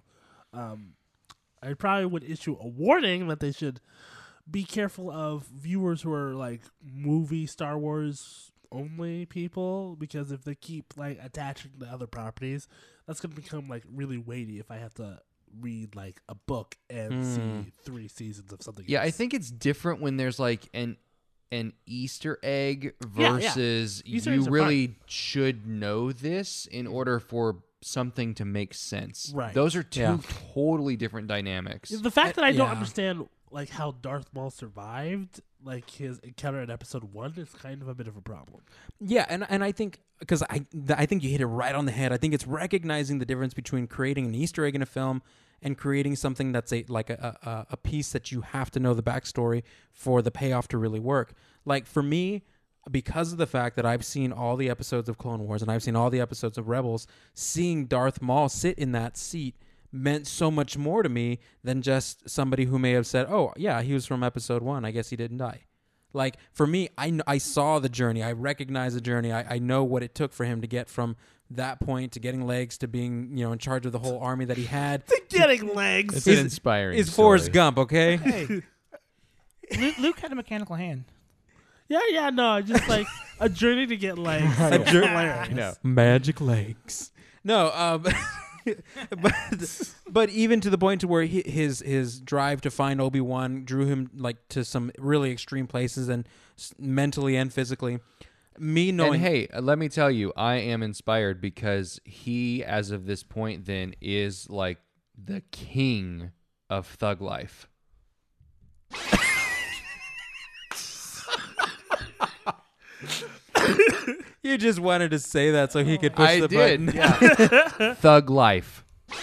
I probably would issue a warning that they should be careful of viewers who are like movie Star Wars only people, because if they keep like attaching to other properties, that's going to become like really weighty if I have to read like a book and see 3 seasons of something Yeah, I else. think it's different when there's like an Easter egg Yeah, versus Easter you eggs are really should know this in order for something to make sense. Right. Those are two Yeah. totally different dynamics. The fact that I don't yeah. understand like how Darth Maul survived like his encounter in Episode 1 is kind of a bit of a problem. Yeah, and I think, because I think you hit it right on the head. I think it's recognizing the difference between creating an Easter egg in a film and creating something that's a piece that you have to know the backstory for the payoff to really work. Like for me, because of the fact that I've seen all the episodes of Clone Wars and I've seen all the episodes of Rebels, seeing Darth Maul sit in that seat meant so much more to me than just somebody who may have said, oh, yeah, he was from Episode 1. I guess he didn't die. Like, for me, I saw the journey. I recognize the journey. I know what it took for him to get from that point to getting legs to being, in charge of the whole army that he had. Getting legs. It's an inspiring Is story. Forrest Gump, okay? Hey. Luke had a mechanical hand. Yeah, no, just like a journey to get legs. Hilarious. No. Magic legs. No, but even to the point to where his drive to find Obi-Wan drew him like to some really extreme places, and mentally and physically. Me knowing, And hey, let me tell you, I am inspired because he, as of this point, then is like the king of thug life. you just wanted to say that so he could push I the did. button. Yeah. Thug life.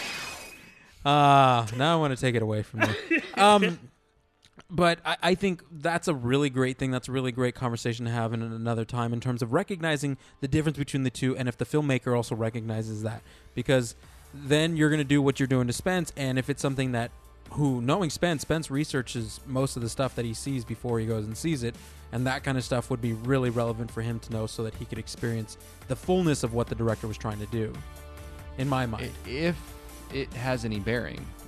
Now I want to take it away from you. But I think that's a really great thing. That's a really great conversation to have in another time in terms of recognizing the difference between the two, and if the filmmaker also recognizes that. Because then you're going to do what you're doing to Spence, and if it's something that, knowing Spence researches most of the stuff that he sees before he goes and sees it, and that kind of stuff would be really relevant for him to know so that he could experience the fullness of what the director was trying to do, in my mind. If it has any bearing.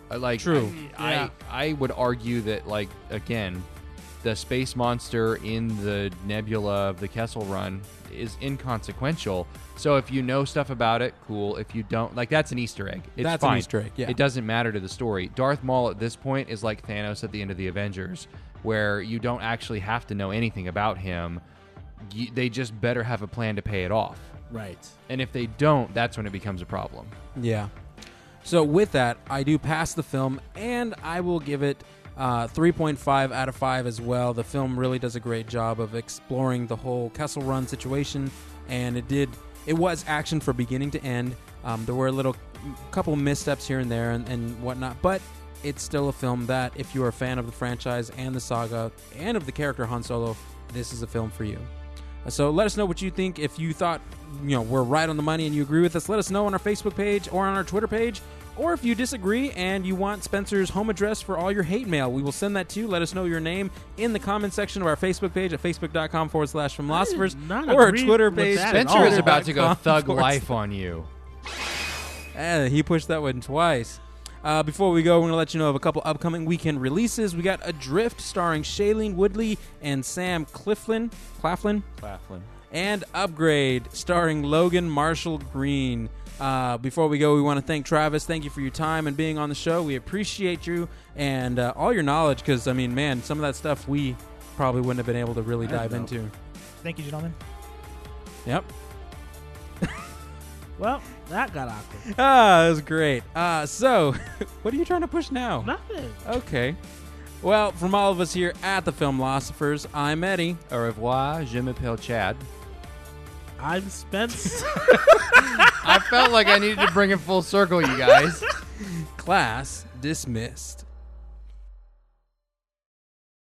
True. I would argue that, like, again, the space monster in the nebula of the Kessel Run is inconsequential. So if you know stuff about it, cool. If you don't, like, that's an Easter egg. It's That's fine. an Easter egg, yeah. It doesn't matter to the story. Darth Maul at this point is like Thanos at the end of the Avengers, where you don't actually have to know anything about him. They just better have a plan to pay it off. Right. And if they don't, that's when it becomes a problem. Yeah. So with that, I do pass the film, and I will give it 3.5 out of 5 as well. The film really does a great job of exploring the whole Kessel Run situation, and it was action from beginning to end. There were a couple missteps here and there and whatnot, but it's still a film that, if you're a fan of the franchise and the saga and of the character Han Solo, this is a film for you. So let us know what you think. If you thought we're right on the money and you agree with us, let us know on our Facebook page or on our Twitter page. Or if you disagree and you want Spencer's home address for all your hate mail, we will send that to you. Let us know your name in the comment section of our Facebook page at facebook.com/filmlosophers not or our agree Twitter with page. that at Spencer is all. about to go thug Twitter.com/. life on you. He pushed that one twice. Before we go, we're going to let you know of a couple upcoming weekend releases. We got Adrift starring Shailene Woodley and Sam Claflin. And Upgrade starring Logan Marshall Green. Before we go, we want to thank Travis. Thank you for your time and being on the show. We appreciate you and all your knowledge because, I mean, man, some of that stuff we probably wouldn't have been able to really dive into. Thank you, gentlemen. Yep. Well, that got awkward. That was great. So, what are you trying to push now? Nothing. Okay. Well, from all of us here at the Filmlosophers, I'm Eddie. Au revoir, je m'appelle Chad. I'm Spence. I felt like I needed to bring it full circle, you guys. Class dismissed.